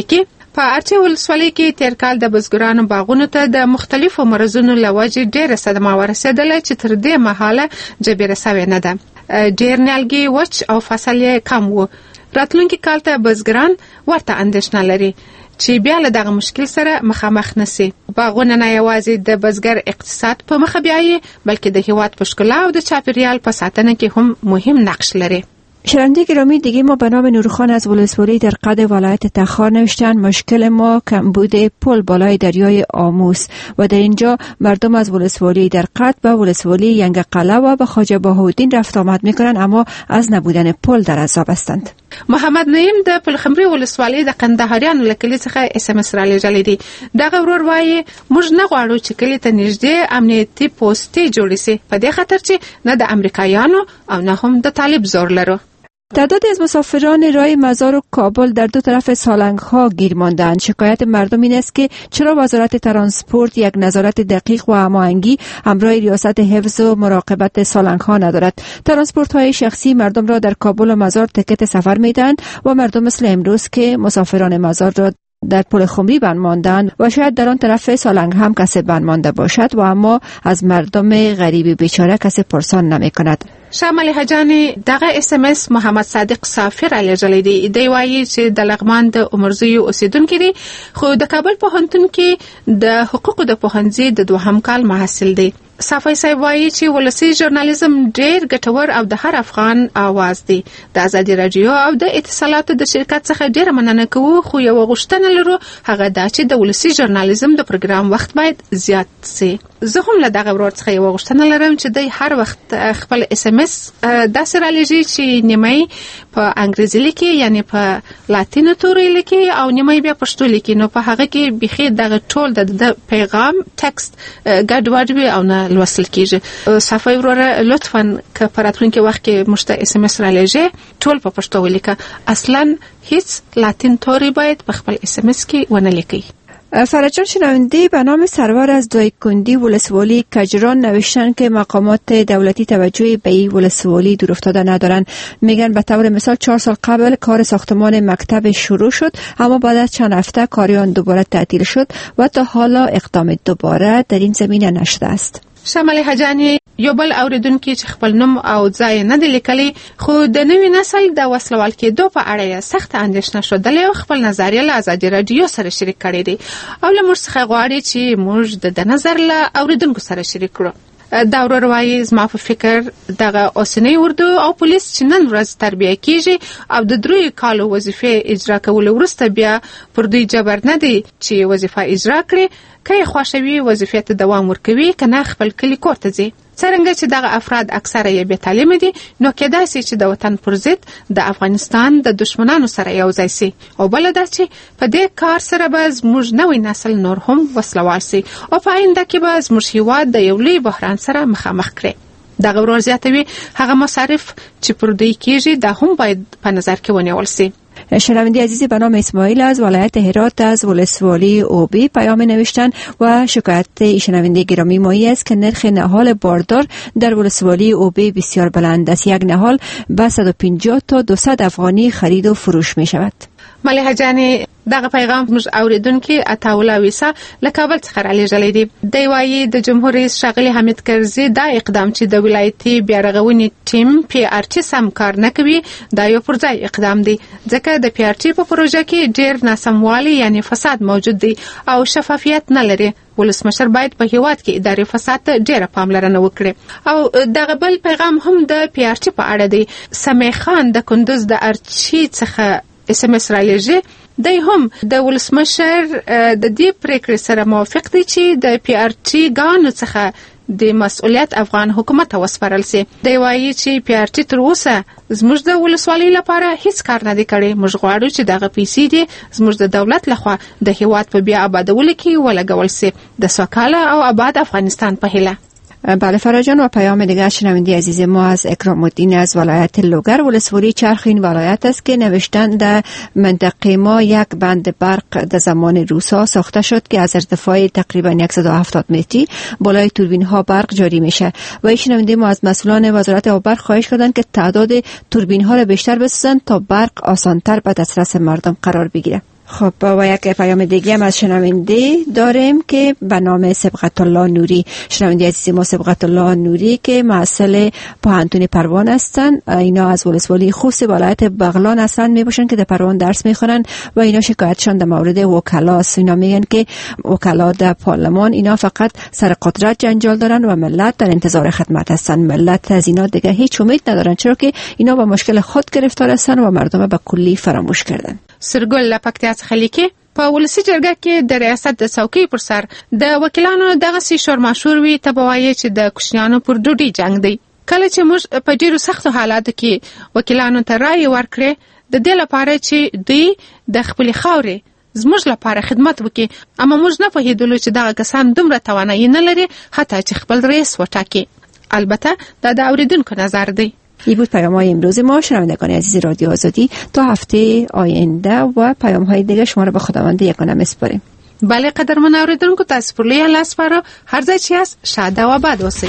په ارچي ولسوالۍ کې تیر کال د بزګرانو باغونو ته د مختلفو مرزونو لوجې ډېره صدمه ورسېدله چې تر دې مهاله جبیره سوې نه ده. ډېر نیالګي وچ او فصل یې کم و. راتلونکي کال ته بزګران ورته اندېښنه لري چې بیا له دغه مشکل سره مخامخ نشي. باغونه نه یوازې د بزګر اقتصاد په مخه بیایي بلکې د هیواد په ښکلا او د چاپیریال په ساتنه کې هم مهم نقش لري. شنونده گرامی، دیگه ما به نام نورخان از ولسوالی در قد ولایت تخار نوشتن مشکل ما کمبود پل بالای دریای آموس و در اینجا مردم از ولسوالی در قد به ولسوالی ینگقله و به خواجه بهاءالدین رفت آمد میکنن اما از نبودن پل در عذاب هستند. محمد نعیم د پلخمري ولسوالۍ د قندهاریانو له کلي څخه SMS رالیږلی دی. دغه ورور وایي موږ نه غواړو چې کلي ته نږدې امنیتي پوستې جوړې سي په دې خاطر چې نه د امریکایانو او نه هم د طالب زور لرو. تعدادی از مسافران راه مزار و کابل در دو طرف سالنگ ها گیر ماندند. شکایت مردم این است که چرا وزارت ترانسپورت یک نظارت دقیق و هماهنگی همراه ریاست حفظ و مراقبت سالنگ ها ندارد. ترانسپورت های شخصی مردم را در کابل و مزار تکت سفر میدهند و مردم مثل امروز که مسافران مزار را در پل خمری بند ماندند و شاید در آن طرف سالنگ هم کسی بند مانده باشد و اما از مردم غریب بیچاره کسی پرسان نمی کند. شامل حجانی دغه SMS محمد صادق صافی رالیږلی دی. دی وایي چې د لغمان د عمرزیو اوسیدونکی دی خو د کابل پوهنتون کې د حقوقو د پوهنځي د دوهم کال محصل دی. صافی صاحب وایي چې ولسي ژورنالیزم ډېر ګټور او د هر افغان आवाज دی. د ازادي رادیو او د اتصالاتو د شرکت څخه ډېر مننه کوو خو یو غوښتنه لرو هغه دا چې د ولسي ژورنالیزم د پروګرام وخت باید زیات سي. زه هم له دغه ورور څخه یو غوښتنه لرم چې دی هر وخت خپل SMS داسې رالیږي چې نیمه په انګریزي لیکي یعنی په لاتینو توري لیکي او نیمه بیا پښتو لیکي. نو په هغه کې بيخي دغه ټول د پیغام ټکست ګډوډ وي او نه لوستل کیږي. صافی وروره لطفاً که په راتلونکي وخت کې موږ ته SMS رالیږي ټول په پښتو ولیکه. اصلا هیڅ لاتین توري باید په خپل SMS کې ونه لیکي. فرجان شنونده به نام سرور از دایکندی ولسوالی کجران نوشتن که مقامات دولتی توجهی به این ولسوالی دور افتاده ندارن. میگن به طور مثال 4 سال قبل کار ساختمان مکتب شروع شد اما بعد از چند هفته کار آن دوباره تعطیل شد و تا حالا اقدام دوباره در این زمینه نشده است. شمال حجانی یو بل اوریدونکو چې خپل نوم او ځای نه دی لیکلی خو د نوي نسل د وسلوال کېدو په اړه سخت اندېښنه شوه او خپل نظریه له ازادي رادیو سره شریک کړی دی او له موږ څخه غواړي چې موږ د نظر له اوریدونکو سره شریک کړو. دا ورور وایي زما په فکر دغه اوسنی اردو او پولیس چې نن ورځ تربیه کیږي او د 3 کالو وظیفه اجرا کولو وروسته بیا پر دوی جبر نه دی چې وظیفه اجرا کړي که خوښوي وظیفه ته دوام ورکوي کنه خپل کلی کور ته ځي. څرنګه چې دغه افراد اکثره یې بې تعلیم دي نو کېدای شي چې د وطن پر ضد د افغانستان د دشمنانو سره یو ځای شي او بل دا چې په دې کار سره به زموږ نوی نسل نور هم وسلوال شي او په آینده کې به زموږ هیواد د یو لوی بحران سره مخامخ کړي. دغه ورور زیاتوي هغه مصارف چې پر دوی کېږي دا هم باید په نظر کې ونیول شي. شنونده عزیزی به نام اسماعیل از ولایت هرات از ولسوالی اوبی پیام نوشتن و شکایت شنونده گرامی مایی است که نرخ نهال باردار در ولسوالی اوبی بسیار بلند است. یک نهال به 150 تا 200 افغانی خرید و فروش می شود. ملحه جانی دغه پیغام موږ اوریدونکو عطاوله ویسا له کابل څخه رالیږلی دی. دی وایي د جمهور رئیس ښاغلي حمید کرزي دا اقدام چې د ولایتي بیارغونې ټیم PRT سم کار نه کوي دا یو پرځای اقدام دی ځکه د PRT په پروژه کې ډېر ناسموالی یعنی فساد موجود دی او شفافیت نه لري. ولسمشر باید په هیواد کې اداري فساد ته ډېره پاملرنه وکړي. او دغه بل پیغام هم د PRT په اړه دی. سمیع خان د کندوز د ارچي څخه SMS رالیږي. دی هم د ولسمشر د دې پریکړې سره موافق دی چې د PRT ګانو څخه د مسؤلیت افغان حکومت ته وسپارل شي. دی وایي چې PRT تر اوسه زموږ د ولسوالۍ لپاره هیڅ کار نه دی کړی. موږ غواړو چې دغه پیسې دي زموږ د دولت لخوا د هیواد په بیا آبادولو کې ولګول شي د سوکاله او آباد افغانستان په هیله. بله فرجان و پیام دیگر شنونده عزیز ما از اکرام الدین از ولایت لوگر ولسوالی چرخ این ولایت است که نوشتن در منطقه ما یک بند برق در زمان روسا ساخته شد که از ارتفاع تقریبا 170 متری بالای توربین ها برق جاری میشه و این شنونده ما از مسئولان وزارت برق خواهش کردند که تعداد توربین ها را بیشتر بسازند تا برق آسانتر به دسترس مردم قرار بگیره. خب و یک پیام دیگه هم از شنونده داریم که به نام سبقت الله نوری. شنونده عزیز ما سبقت الله نوری که محصل پوهنتون پروان هستن. اینا از ولسوالی خوست ولایت بغلان هستن، میباشن که در پروان درس میخونن و اینا شکایتشان در مورد وکلاست. اینا میگن که وکلا در پارلمان اینا فقط سر قدرت جنجال دارن و ملت در انتظار خدمت هستن. ملت از اینا دیگه هیچ امید ندارن، چرا که اینا با مشکل خود گرفتار هستن و مردم به کلی فراموش کردن. سرګل لپکتیا څخه لیکي په ولسی جرګه کې د ریاست د څوکۍ پر سر د وکیلانو دغه سي شور ماشور وي ته بوایي چې د کوشنیانو پر ډوډۍ جنگ دی. کله چې موږ په ډیرو سختو حالاتو کې وکیلانو ته رائے ورکړې د دې لپاره چې دوی د خپل خاورې زموږ لپاره خدمت وکړي، اما موږ نه پوهېدلو چې دغه کسان دومره توانایي نه لري حتی چې خپل رئیس وټاکي. البته دا د اوریدونکو نظر دی. این بود پیام های امروز ما. شنوندگان عزیز رادیو آزادی تا هفته آینده و پیام های دیگه شما رو به خداوند یگانه میسپاریم. بله قدرمن اوریدونکو، تاسو پر لوی الله سپارو. هر ځای چې یاست شاد او آباد اوسئ.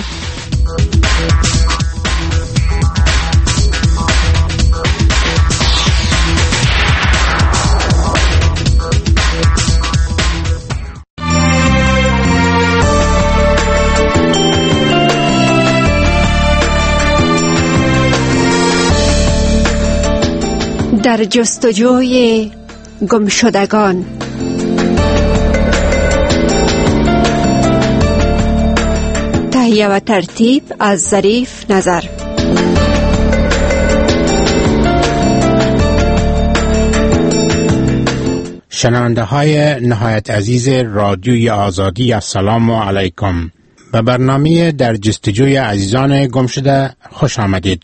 در جستجوی گمشدگان. تهیه و ترتیب از ظریف نظر. شنونده های نهایت عزیز رادیوی آزادی، السلام علیکم. به برنامه در جستجوی عزیزان گمشده خوش آمدید.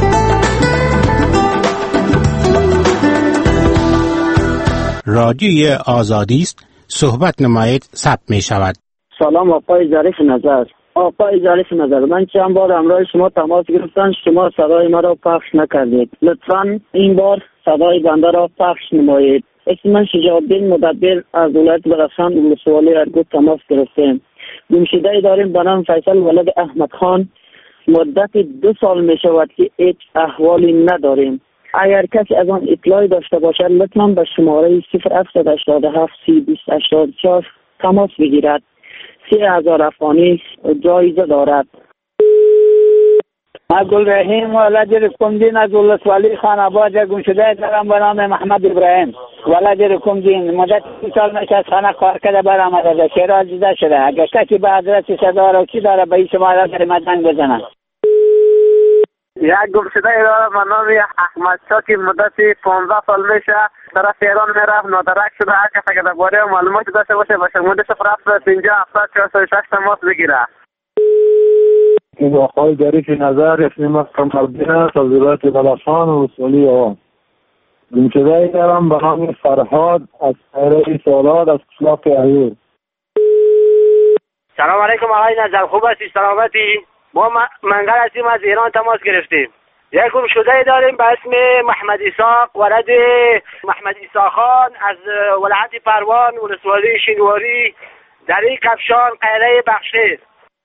رادیوی آزادی است، صحبت نمایید ثبت می شود. سلام آقای ظریف نظر. آقای ظریف نظر، من چند بار همراه شما تماس گرفتم، شما صدای مرا پخش نکردید. لطفاً این بار صدای بنده را پخش نمایید. اسم من شجاع الدین مدبر از ولایت بدخشان ولسوالی ارگو تماس گرفتیم. گمشده‌ای داریم به نام فیصل ولد احمد خان. مدت 2 سال می شود که هیچ احوالی نداریم. اگر کسی از آن اطلاعی داشته باشد لطفاً به شماره 0787 3020 تماس بگیرد. 3000 افغانی جایزه دارد. عبدال رحیم ولد رکمدین از ولسوالی خان آباد گمشده دارم به نام محمد ابراهیم. ولد رکمدین مدت 3 سال میشه از خانه کار کرده برآمده، شیراز دیده شده. اگر کسی به حضرت صدا را کی داره به این شماره در مدن بزنن. یک گمشده اداره به نام احمد شاه که مدت 15 سال میشه طرف ایران میرفت، نادرک شده. هر کسی که درباره معلومات داشته باشه با شماره 07050 تماس بگیره. این آقای ظریف نظر، اسم من قمردین است از ولایت بدخشان ولسوالی آباد. گمشده دارم به نام فرهاد از خیره سالات از قشلاق ایور. سلام علیکم آقای نظر، خوب هستی؟ سلامتی؟ ما منگل هستیم، از ایران تماس گرفتیم. یک گمشده داریم به اسم محمد اسحاق ولد محمد اسحاق خان از ولایت پروان ولسوالی شینواری دره کفشان قیره بخشید.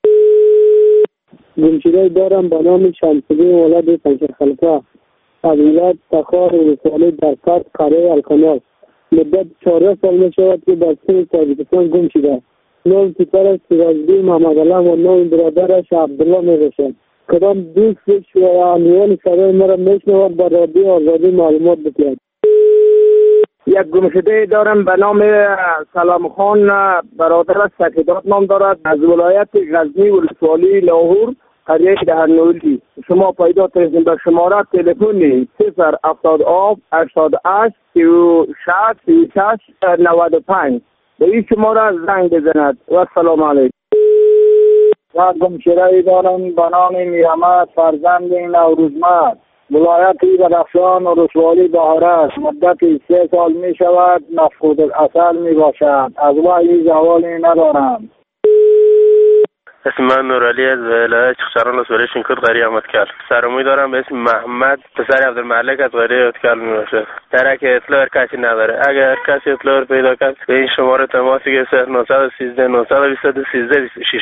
گمشده دارم به نام شمسدین ولد پنجر خلفه از ولایت تخار ولسوالی درکات قریه الکمال. مدت 14 سال می شود که در سن تاجیکستان گم شده. نام پسرش سیرازدین محمد علم و نام برادرش عبدالله می باشد. کدام دوستش و عنوان صدای مرا میشنود بر رادیو آزادی معلومات بکند. یک گمشده دارم به نام سلام خان، برادر سکیدات نام دارد، از ولایت غزنی ولسوالی لاهور قریه دهنولی. شما پیدا کنید به شماره تلفنی 077 88 36 36 95 به این شماره زنگ بزند و سلام علیکم. و گمشده دارم به نام میرحمد فرزند نوروزمند، ولایت بدخشان و ولسوالی بهارست. مدت 3 سال می شود مفقود الاصل می باشد. از وحی زوالی ندارم. اسم من نورالی از ولایت چخشران ولسوالی شینکوت قریه احمدکل. سرموی دارم به اسم محمد پسر عبدالملک از قریه احمدکل می باشد. درک اطلاع کسی نداره. اگر کسی اطلاع پیدا کرد به این شماره تماس گیرد 913 922 1326.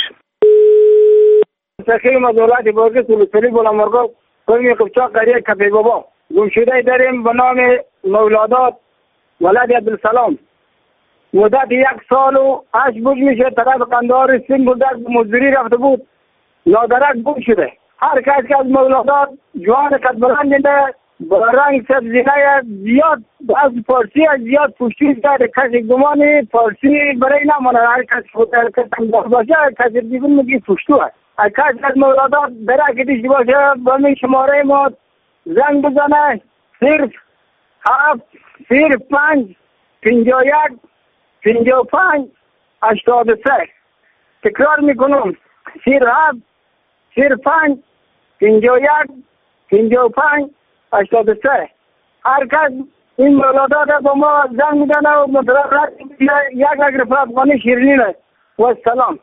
سخیر مدولت بازرس ولسوالی بلندمرغ قومی قفچاق قریه کپی بابا. گمشده داریم به نام مولادات ولد عبدالسلام مدت 1 سال و 8 روز میشه طرف قندهار سیم بوده مزدوری رفته بود نادرک گم شده. هر کس که از مولادات جوان قد بلند دیده با رنگ سبزینه زیاد از فارسی از زیاد پوشید کرده. کسی گمانی فارسی برای نمانه. هر کس خود حرکت باشه کسی دیگون میگی پشتو هست. هر کس از مولادات برای کدیش باشه با می شماره ما زنگ بزنه 07 05 51 55 83. تکرار میکنم 07 05 51 55 83. هر کس این مولادات با ما زنگ میدنه و مطلب یک اگرفه افغانی شیرینی است. و سلام.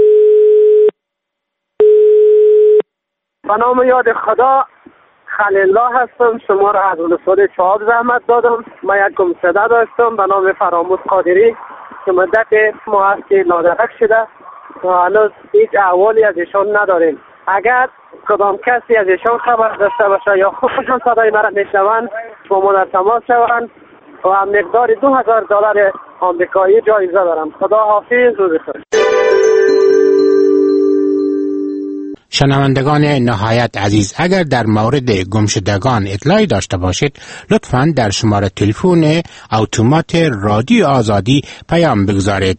به نام یاد خدا خلیل الله هستم. شما را از ولسوالی چهاب زحمت دادم. من یک گمشده داشتم به نام فراموش قادری که مدت ما هست که نادرک شده و هنوز هیچ احوالی از ایشان نداریم. اگر کدام کسی از ایشان خبر داشته باشه یا خودشان صدای مرا میشنوند با ما در تماس شوند و مقدار $2000 آمریکایی جایزه دارم. خدا حافظ. روز بخیر. شنوندگان نهایت عزیز، اگر در مورد گمشدگان اطلاعی داشته باشید لطفاً در شماره تلفن اتومات رادیو آزادی پیام بگذارید.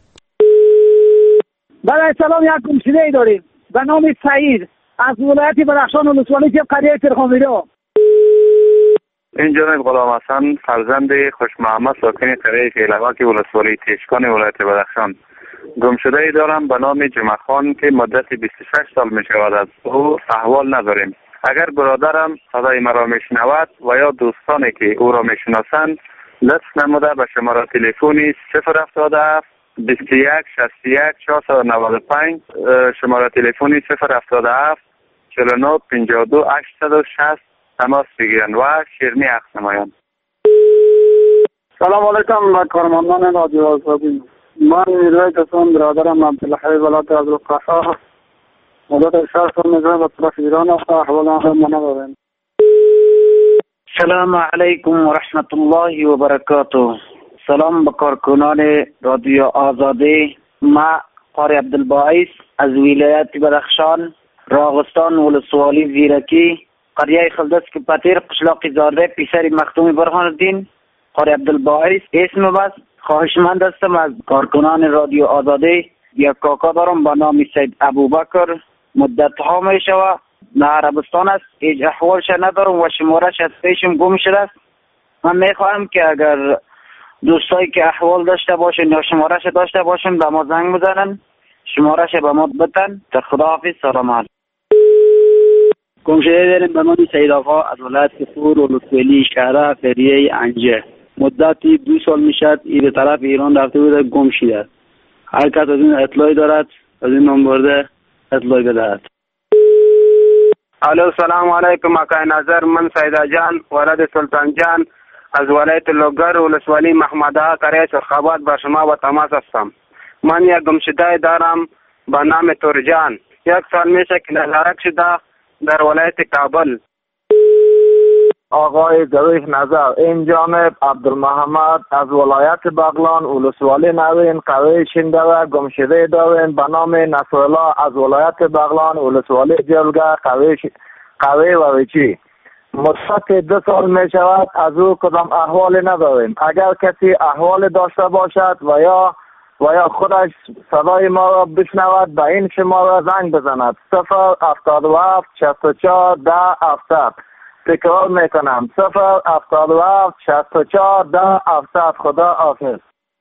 بله سلام. یک گمشده داریم به نام سعید از ولایت بدخشان ولسوالی که قریه ترخانویرا. این جناب غلام حسن فرزند خوش محمد ساکن قریه فیلواک ولسوالی تیشکان ولایت بدخشان. گمشده ای دارم به نام جمعه خان که مدت 26 سال می شود از او احوال نداریم. اگر برادرم صدای مرا میشنود و یا دوستانی که او را میشناسند لطف نموده به شماره تلفنی 077 21 61 495 شماره تلفنی 077 49 52 860 تماس بگیرند و شیرینی عکس نمایند. سلام علیکم و کارمندان رادیو آزادی. من میرویس هستم. برادرم عبدالحی ولایت عبدالقهار مدت 6 سال میزنه به طرف ایران است. احوال آنها ما نداریم. سلام علیکم و رحمت الله و برکاته. سلام به کارکنان رادیو آزادی. ما قاری عبدالباعث از ولایت بدخشان راغستان ولسوالی زیرکی قریه خلدس که پتیر قشلاق زارده پیسر مختوم برهان الدین قاری عبدالباعث اسم بس. خواهشمند هستم از کارکنان رادیو آزادی. یک کاکا دارم به نام سید ابوبکر مدت ها می شود نه عربستان است. هیچ احوالش ندارم و شمارش از پیشم گم شده است. من می خواهم که اگر دوستایی که احوال داشته باشن یا شمارش داشته باشن به ما زنگ بزنن شمارش به ما بدن. تا خداحافظ. سلام علیکم. گمشده داریم به نام سید آقا از ولایت فور ولسوالی شهر فریه انجه. مدتی 2 سال میشد به طرف ایران رفته بود گم شده. هر کس از این اطلاعی دارد از این نمبر اطلاعی بدهد. الو سلام علیکم. آقای نظر من سیدا جان ولد سلطان جان از ولایت لوگر ولسوالی محمدها قریه سرخاباد با شما با تماس هستم. من یک گمشده دارم به نام تورجان. 1 سال میشه که نادرک شده در ولایت کابل. آقای ظریف نظر این جانب عبدالمحمد از ولایت بغلان ولسوالی نوین قوی شنده و گمشده داریم به نام نصرالله از ولایت بغلان ولسوالی جلگه قوی و ویچی. مدت 2 سال می شود از او کدام احوالی نداریم. اگر کسی احوال داشته باشد و یا خودش صدای ما را بشنود به این شماره زنگ بزند 077 64 10 700. تکرار میکنم 077 64 10 700. خدا حافظ.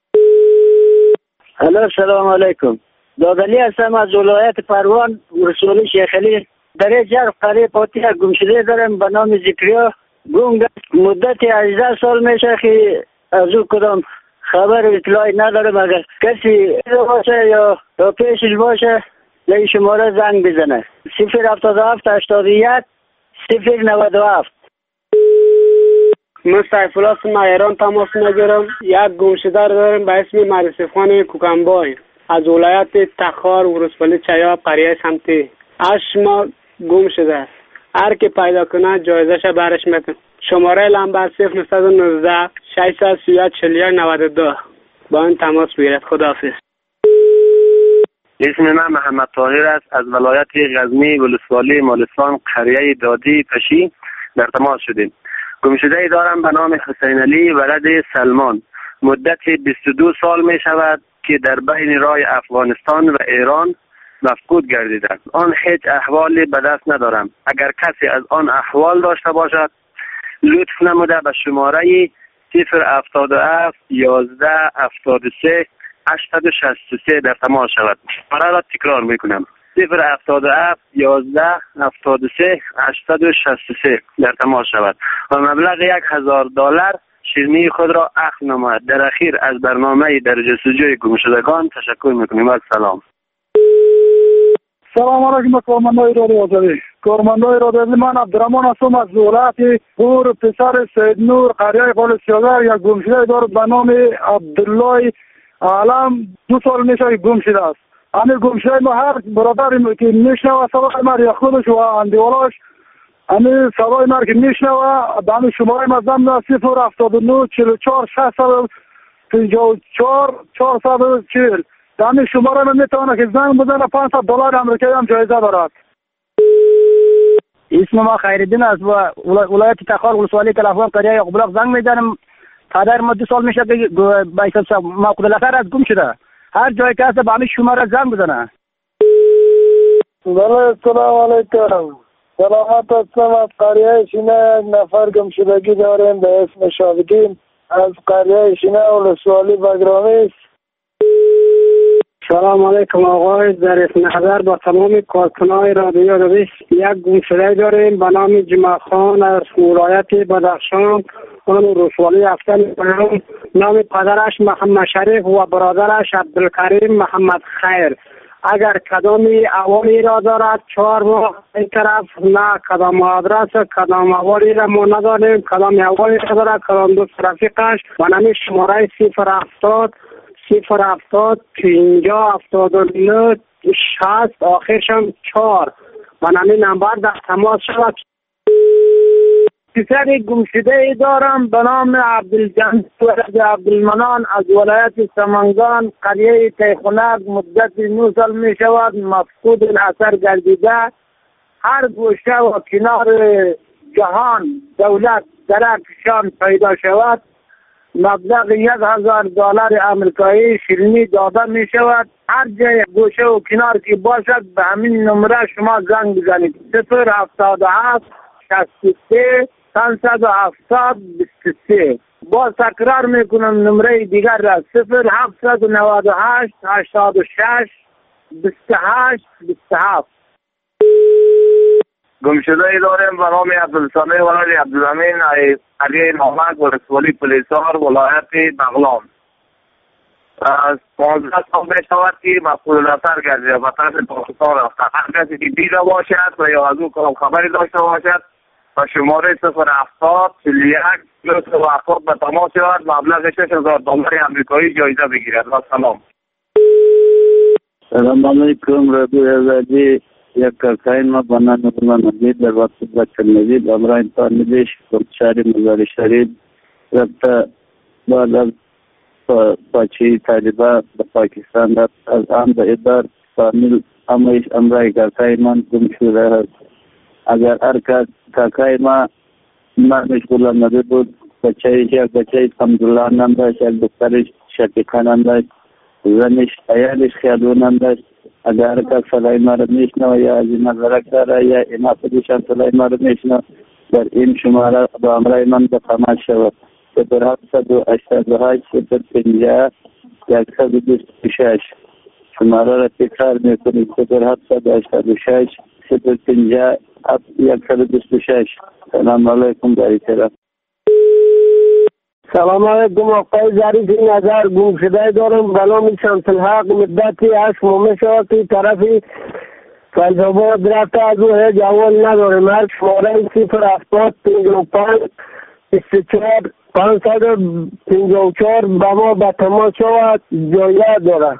الو سلام علیکم. دادلی هستم از ولایت پروان ولسوالی شیخ علی. در جرف قریه پاتی گمشده دارم به نام ذکریا. گم مدت 18 سال میشه که از او کدام خبر اطلاعی ندارم. اگر کسی باشه یا پیشش باشه این شماره زنگ بزنه 077 81 097. من سیف الله از ایران تماس میگیرم. یک گمشده دارم به اسم مدرسه خان کوکنبای از ولایت تخار ولسوالی چیاب قریه سمتی. 8 ماه گم شده است. هر که پیدا کنه جایزش برش میکنه. شماره لمبر 0919 631 4192 با این تماس بگیرید. خداحافظ. اسم من محمد طاهر است، از ولایت غزنی ولسوالی مالستان قریه دادی پشی در تماس شدیم. گمشده دارم به نام حسین علی ولد سلمان. مدت 22 سال می شود که در بین راه افغانستان و ایران مفقود گردیدم. آن هیچ احوالی به دست ندارم. اگر کسی از آن احوال داشته باشد لطف نموده به شماره 077 11 73 863 در تماس شود. شماره را تکرار میکنم: 077 11 73 863 در تماس شود و مبلغ $1000 شیرینی خود را اخذ نماید. در اخیر از برنامه در جستجوی گمشدگان تشکر میکنیم. سلام. سلام علیکم کارمندای رادیو آزادی. کارمندای رادیو آزادی، من عبدالرحمن هستم از ولایت پور، پسر سید نور قریه قال سیاگر. یک گمشده دارد به نام عبدالله عالم. 2 سال میشه گم شده است. همین گمشده ما هر برادری که میشنوه صدای ما یا خودش و اندیوالاش همین صدای ما که میشنوه همین شماره ما زمین 079 44 654 440 همین شماره ما میتونه که زنگ بزنه. $500 امریکایی هم جایزه دارد. اسم ما خیرالدین است و ولایت تخار ولسوالی کلافان قریه یعقوب زنگ میزنم. پدر ما 2 سال میشه که به موقع الاخر از گم شده. هر جای که هست به همین شماره زنگ بزنه. بله سلام علیکم. سلامت هستم. از قریه شینه نفر گم شدگی داریم به اسم شاهدین از قریه شینه ولسوالی بگرامی. سلام علیکم آقای ظریف نظر با تمام کارکنای رادیو آزادی. یک گمشده داریم به نام جمعه خان از ولایت بدخشان، اون ولسوالی هفتن. نام پدرش محمد شریف و برادرش عبدالکریم محمد خیر. اگر کدامی اوالی را دارد 4 ماه این طرف، نه کدام آدرس کدام اوالی را ما نداریم. کدام اوالی را دارد کدام دو رفیقش و نمی شماره 070 070 50 79 60 آخرش هم 4 و نمی نمبر در تماس شود. پسر گمشده دارم به نام عبدالجان ولد عبدالمنان از ولایت سمنگان قریه تیخونک. مدت 9 سال می شود مفقود الاثر گردیده. هر گوشه و کنار جهان دولت درکشان پیدا شود مبلغ $1000 امریکایی شیرینی داده می شود. هر جای گوشه و کنار که باشد به همین نمره شما زنگ بزنید: 077 63 570 23. باز تکرار میکنم نمره دیگر را: 0798 86 28 27. گمشده داریم به نام عبدالسامع ولد عبدالامین علی نامک ولسوالی پلیسار ولایت بغلان. از 15 سال می شود که مفقود الاثر گردیده به طرف پاکستان رفته. هر کسی که دیده باشد و یا از او خبری داشته باشد و شماره 070 41 270 به تماس شود. مبلغ $6000 امریکایی جایزه بگیرد. و سلام. سلام علیکم رادیو آزادی. یک کارکاین ما بنان الله مجید در وقت بچه مجید امرای انتان ملیش شهر مزار شریف رفته بعد از پاچی طالبا به پاکستان رفت. از آن به ادار فامیل امایش امرای کارکاین من گم شده است. اگر هر کارکای ما مشغول آمده بود بچه‌ایش یک بچه حمدالله نام داشت، یک دخترش شقیقه نام داشت، زنش عیالش خیالون نام داشت. اگر هر کس صدای ما را میشنوه یا از این نظرک داره یا اینا خودشان صدای ما را میشنوه در این شماره با امرای من به تماس شود: 0788 050 126. شماره را تکرار میکنید: 0788 050 126. سلام علیکم در احترام. سلام علیکم آقای ظریف نظر. گمشده دارم به نام شمس الحق. مدتی 8 ماه میشود که طرفی فیض‌آباد رفته. از او هیچ احوال نداریم. هر شماره 070 55 24 554 به ما به تماس شود جایزه دارد.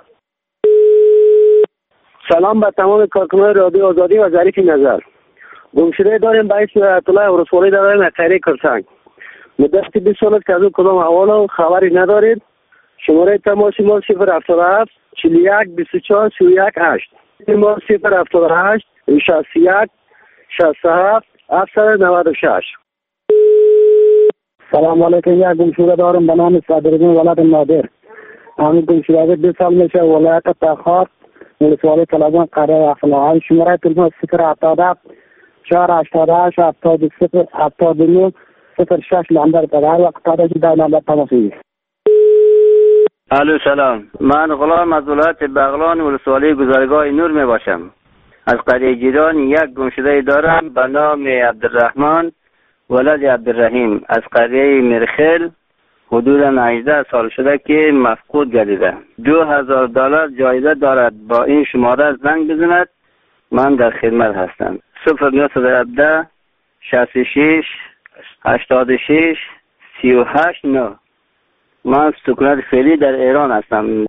سلام به تمام کارکنان رادیو آزادی و ظریف نظر. گمشده داریم به اسم آیت الله ولسوالی داریم از قریه کرسنگ. مدت 20 سال که از اون کدام احوال خبری ندارید. شماره تماسی ما 077 41 24 31 8 ما 078 61 67 796. سلام علیکم. یک گمشده دارم به نام صدرالدین ولد نادر. همین گمشده 2 سال میشه ولایت تخار ولسوالی طلبان قرار افلاحان. شماره تلفن 077 488 79 06 نمبر در هر وقت داره که در نمبر تماسی. الو سلام، من غلام از ولایت بغلان ولسوالی گذارگاه نور می باشم. از قریه جیران یک گمشده دارم به نام عبدالرحمن ولد عبدالرحیم از قریه مرخل. حدودا 18 سال شده که مفقود گردیده. $2000 جایزه دارد. با این شماره زنگ بزند، من در خدمت هستم. 0917 66 86 38 9. من سکونت فعلی در ایران هستم.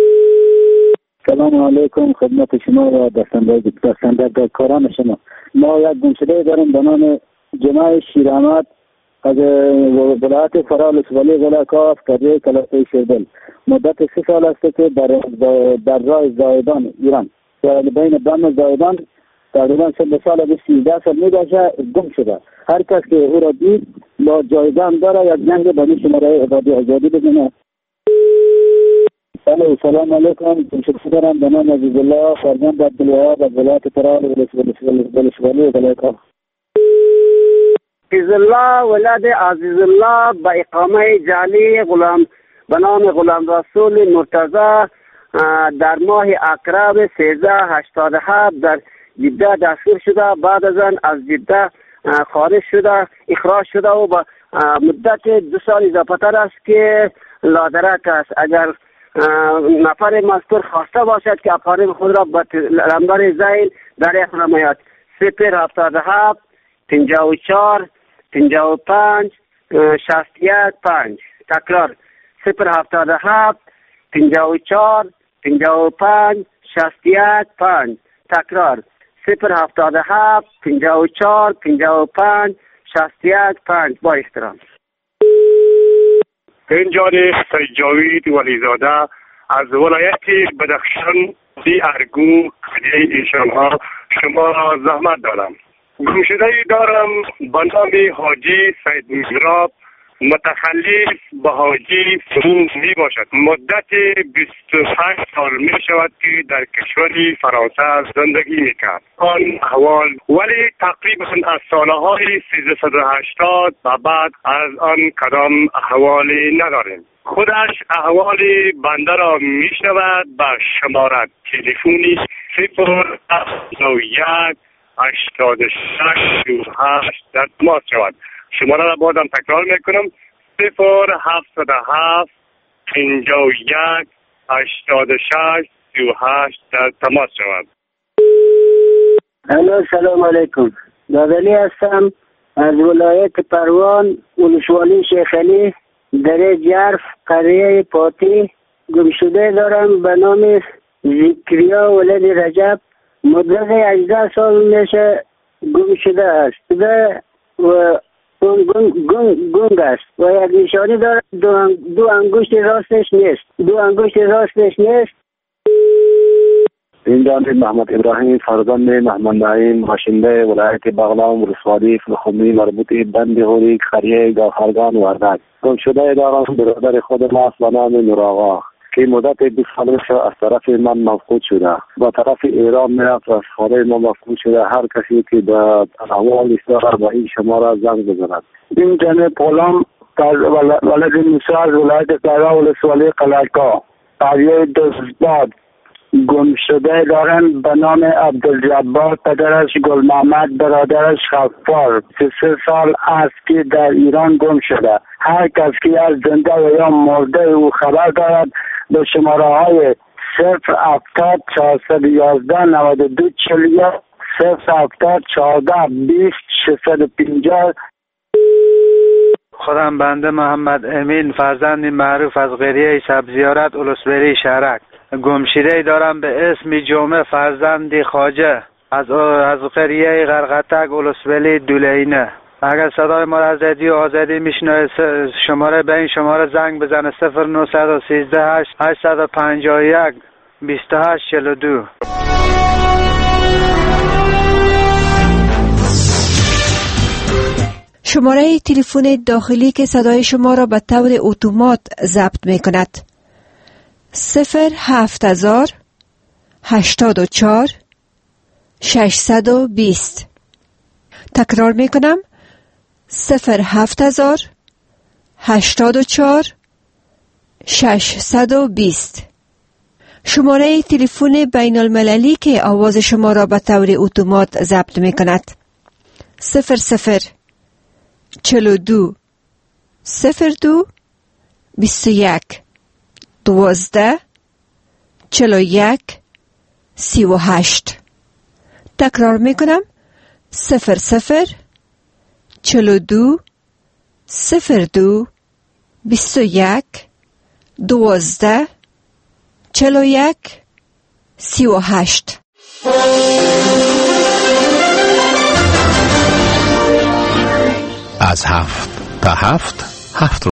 سلام علیکم خدمت شما و دستندرکاران شما. ما یک گمشده داریم به نام جماع شیراحمد از ولایت فرا ولسوالی ولکاف قریه کلاسه شردل. مدت 3 سال است که در راه زایدان ایران و بین دام زایدان تقریبا 3 سال به 13 سال می باشه گم شده. هر کس که او را دید با جایزه داره یک جنگ به شماره عبادی آزادی بزنه. سلام علیکم. گمشده دارم به نام عزیزالله فرزند عبدالوهاب از ولایت فرا ولسوالی ولکاف. عزیزالله ولد عزیزالله به اقامه جعلی به نام غلام رسول مرتضی در ماه اکرم 1387 در جده دستگیر شده. بعد از آن از جده خارج شده، اخراج شده و با مدت 2 سال اضافه تر است که لادرک است. اگر نفر مذکور خواسته باشد که اپاریم خود را به نمبر زین دریافت نماید. 077 54 55 61 5. تکرار 077 54 55 61 5. تکرار 077 54 55 61 5. با احترام. اینجا سید جاوید ولیزاده از ولایت بدخشان دی ارگو قریه ایشان ها شما را زحمت دارم. گمشده دارم به نام حاجی سید مزراب متخلف به حاجی فرون می باشد. مدت 28 سال می شود که در کشور فرانسه زندگی می کرد. آن احوال ولی تقریبا از سالهای 1380 و بعد از آن کدام احوالی نداریم. خودش احوال بنده را می شود به شماره تلفنی 071 86 28 در تماس شود. شماره را بازم تکرار میکنم 077 51 86 38 در تماس شود. الو سلام علیکم. دادلی هستم از ولایت پروان ولسوالی شیخ علی در جرف قریه پاتی. گمشده دارم به نام ذکریا ولد رجب. مدت 18 سال میشه گم شده است و گنگ است و یک نشانی دارد. دو انگشت راستش نیست. این جانب محمد ابراهیم فرزند محمد نعیم باشنده ولایت بغلان ولسوالی فلخومی مربوط بند هوری قریه گوهرگان وردک. گمشده دارم برادر خود ما به نام نوراغا که مدت 20 سال از طرف من مفقود شده. با طرف ایران میرفت و از خانه ما مفقود شده. هر کسی که در احوال است با این شماره زنگ بزند. این جانب غلام ولد موسی از ولایت فرا ولسوالی قلعه‌کا قریه دزباد. گم شده دارن به نام عبدالجبار، پدرش گل محمد، برادرش غفار. 3 سال است که در ایران گم شده. هر کس که از زنده و یا مرده او خبر دارد به شماره های 070 411 92 41 070 14 20 650. خودم بنده محمد امین فرزند معروف از قریه سبزیارت ولسوالی شهرک. گمشده دارم به اسم جمعه فرزند خواجه از قریه غرغتک ولسوالی دولینه. اگر صدای ما از رادیو آزادی میشنوید شماره به این شماره زنگ بزنه 0913 851 2842. شماره تلفن داخلی که صدای شما را به طور اتومات ضبط می کند 07000 84 620. تکرار می کنم 07000 84 620. شماره تلفن بین المللی که آواز شما را به طور اتومات ضبط می کند 00 42 02 21 12 41 38. تکرار می کنم 00 42 02 21 12 41 38. از 7 تا 7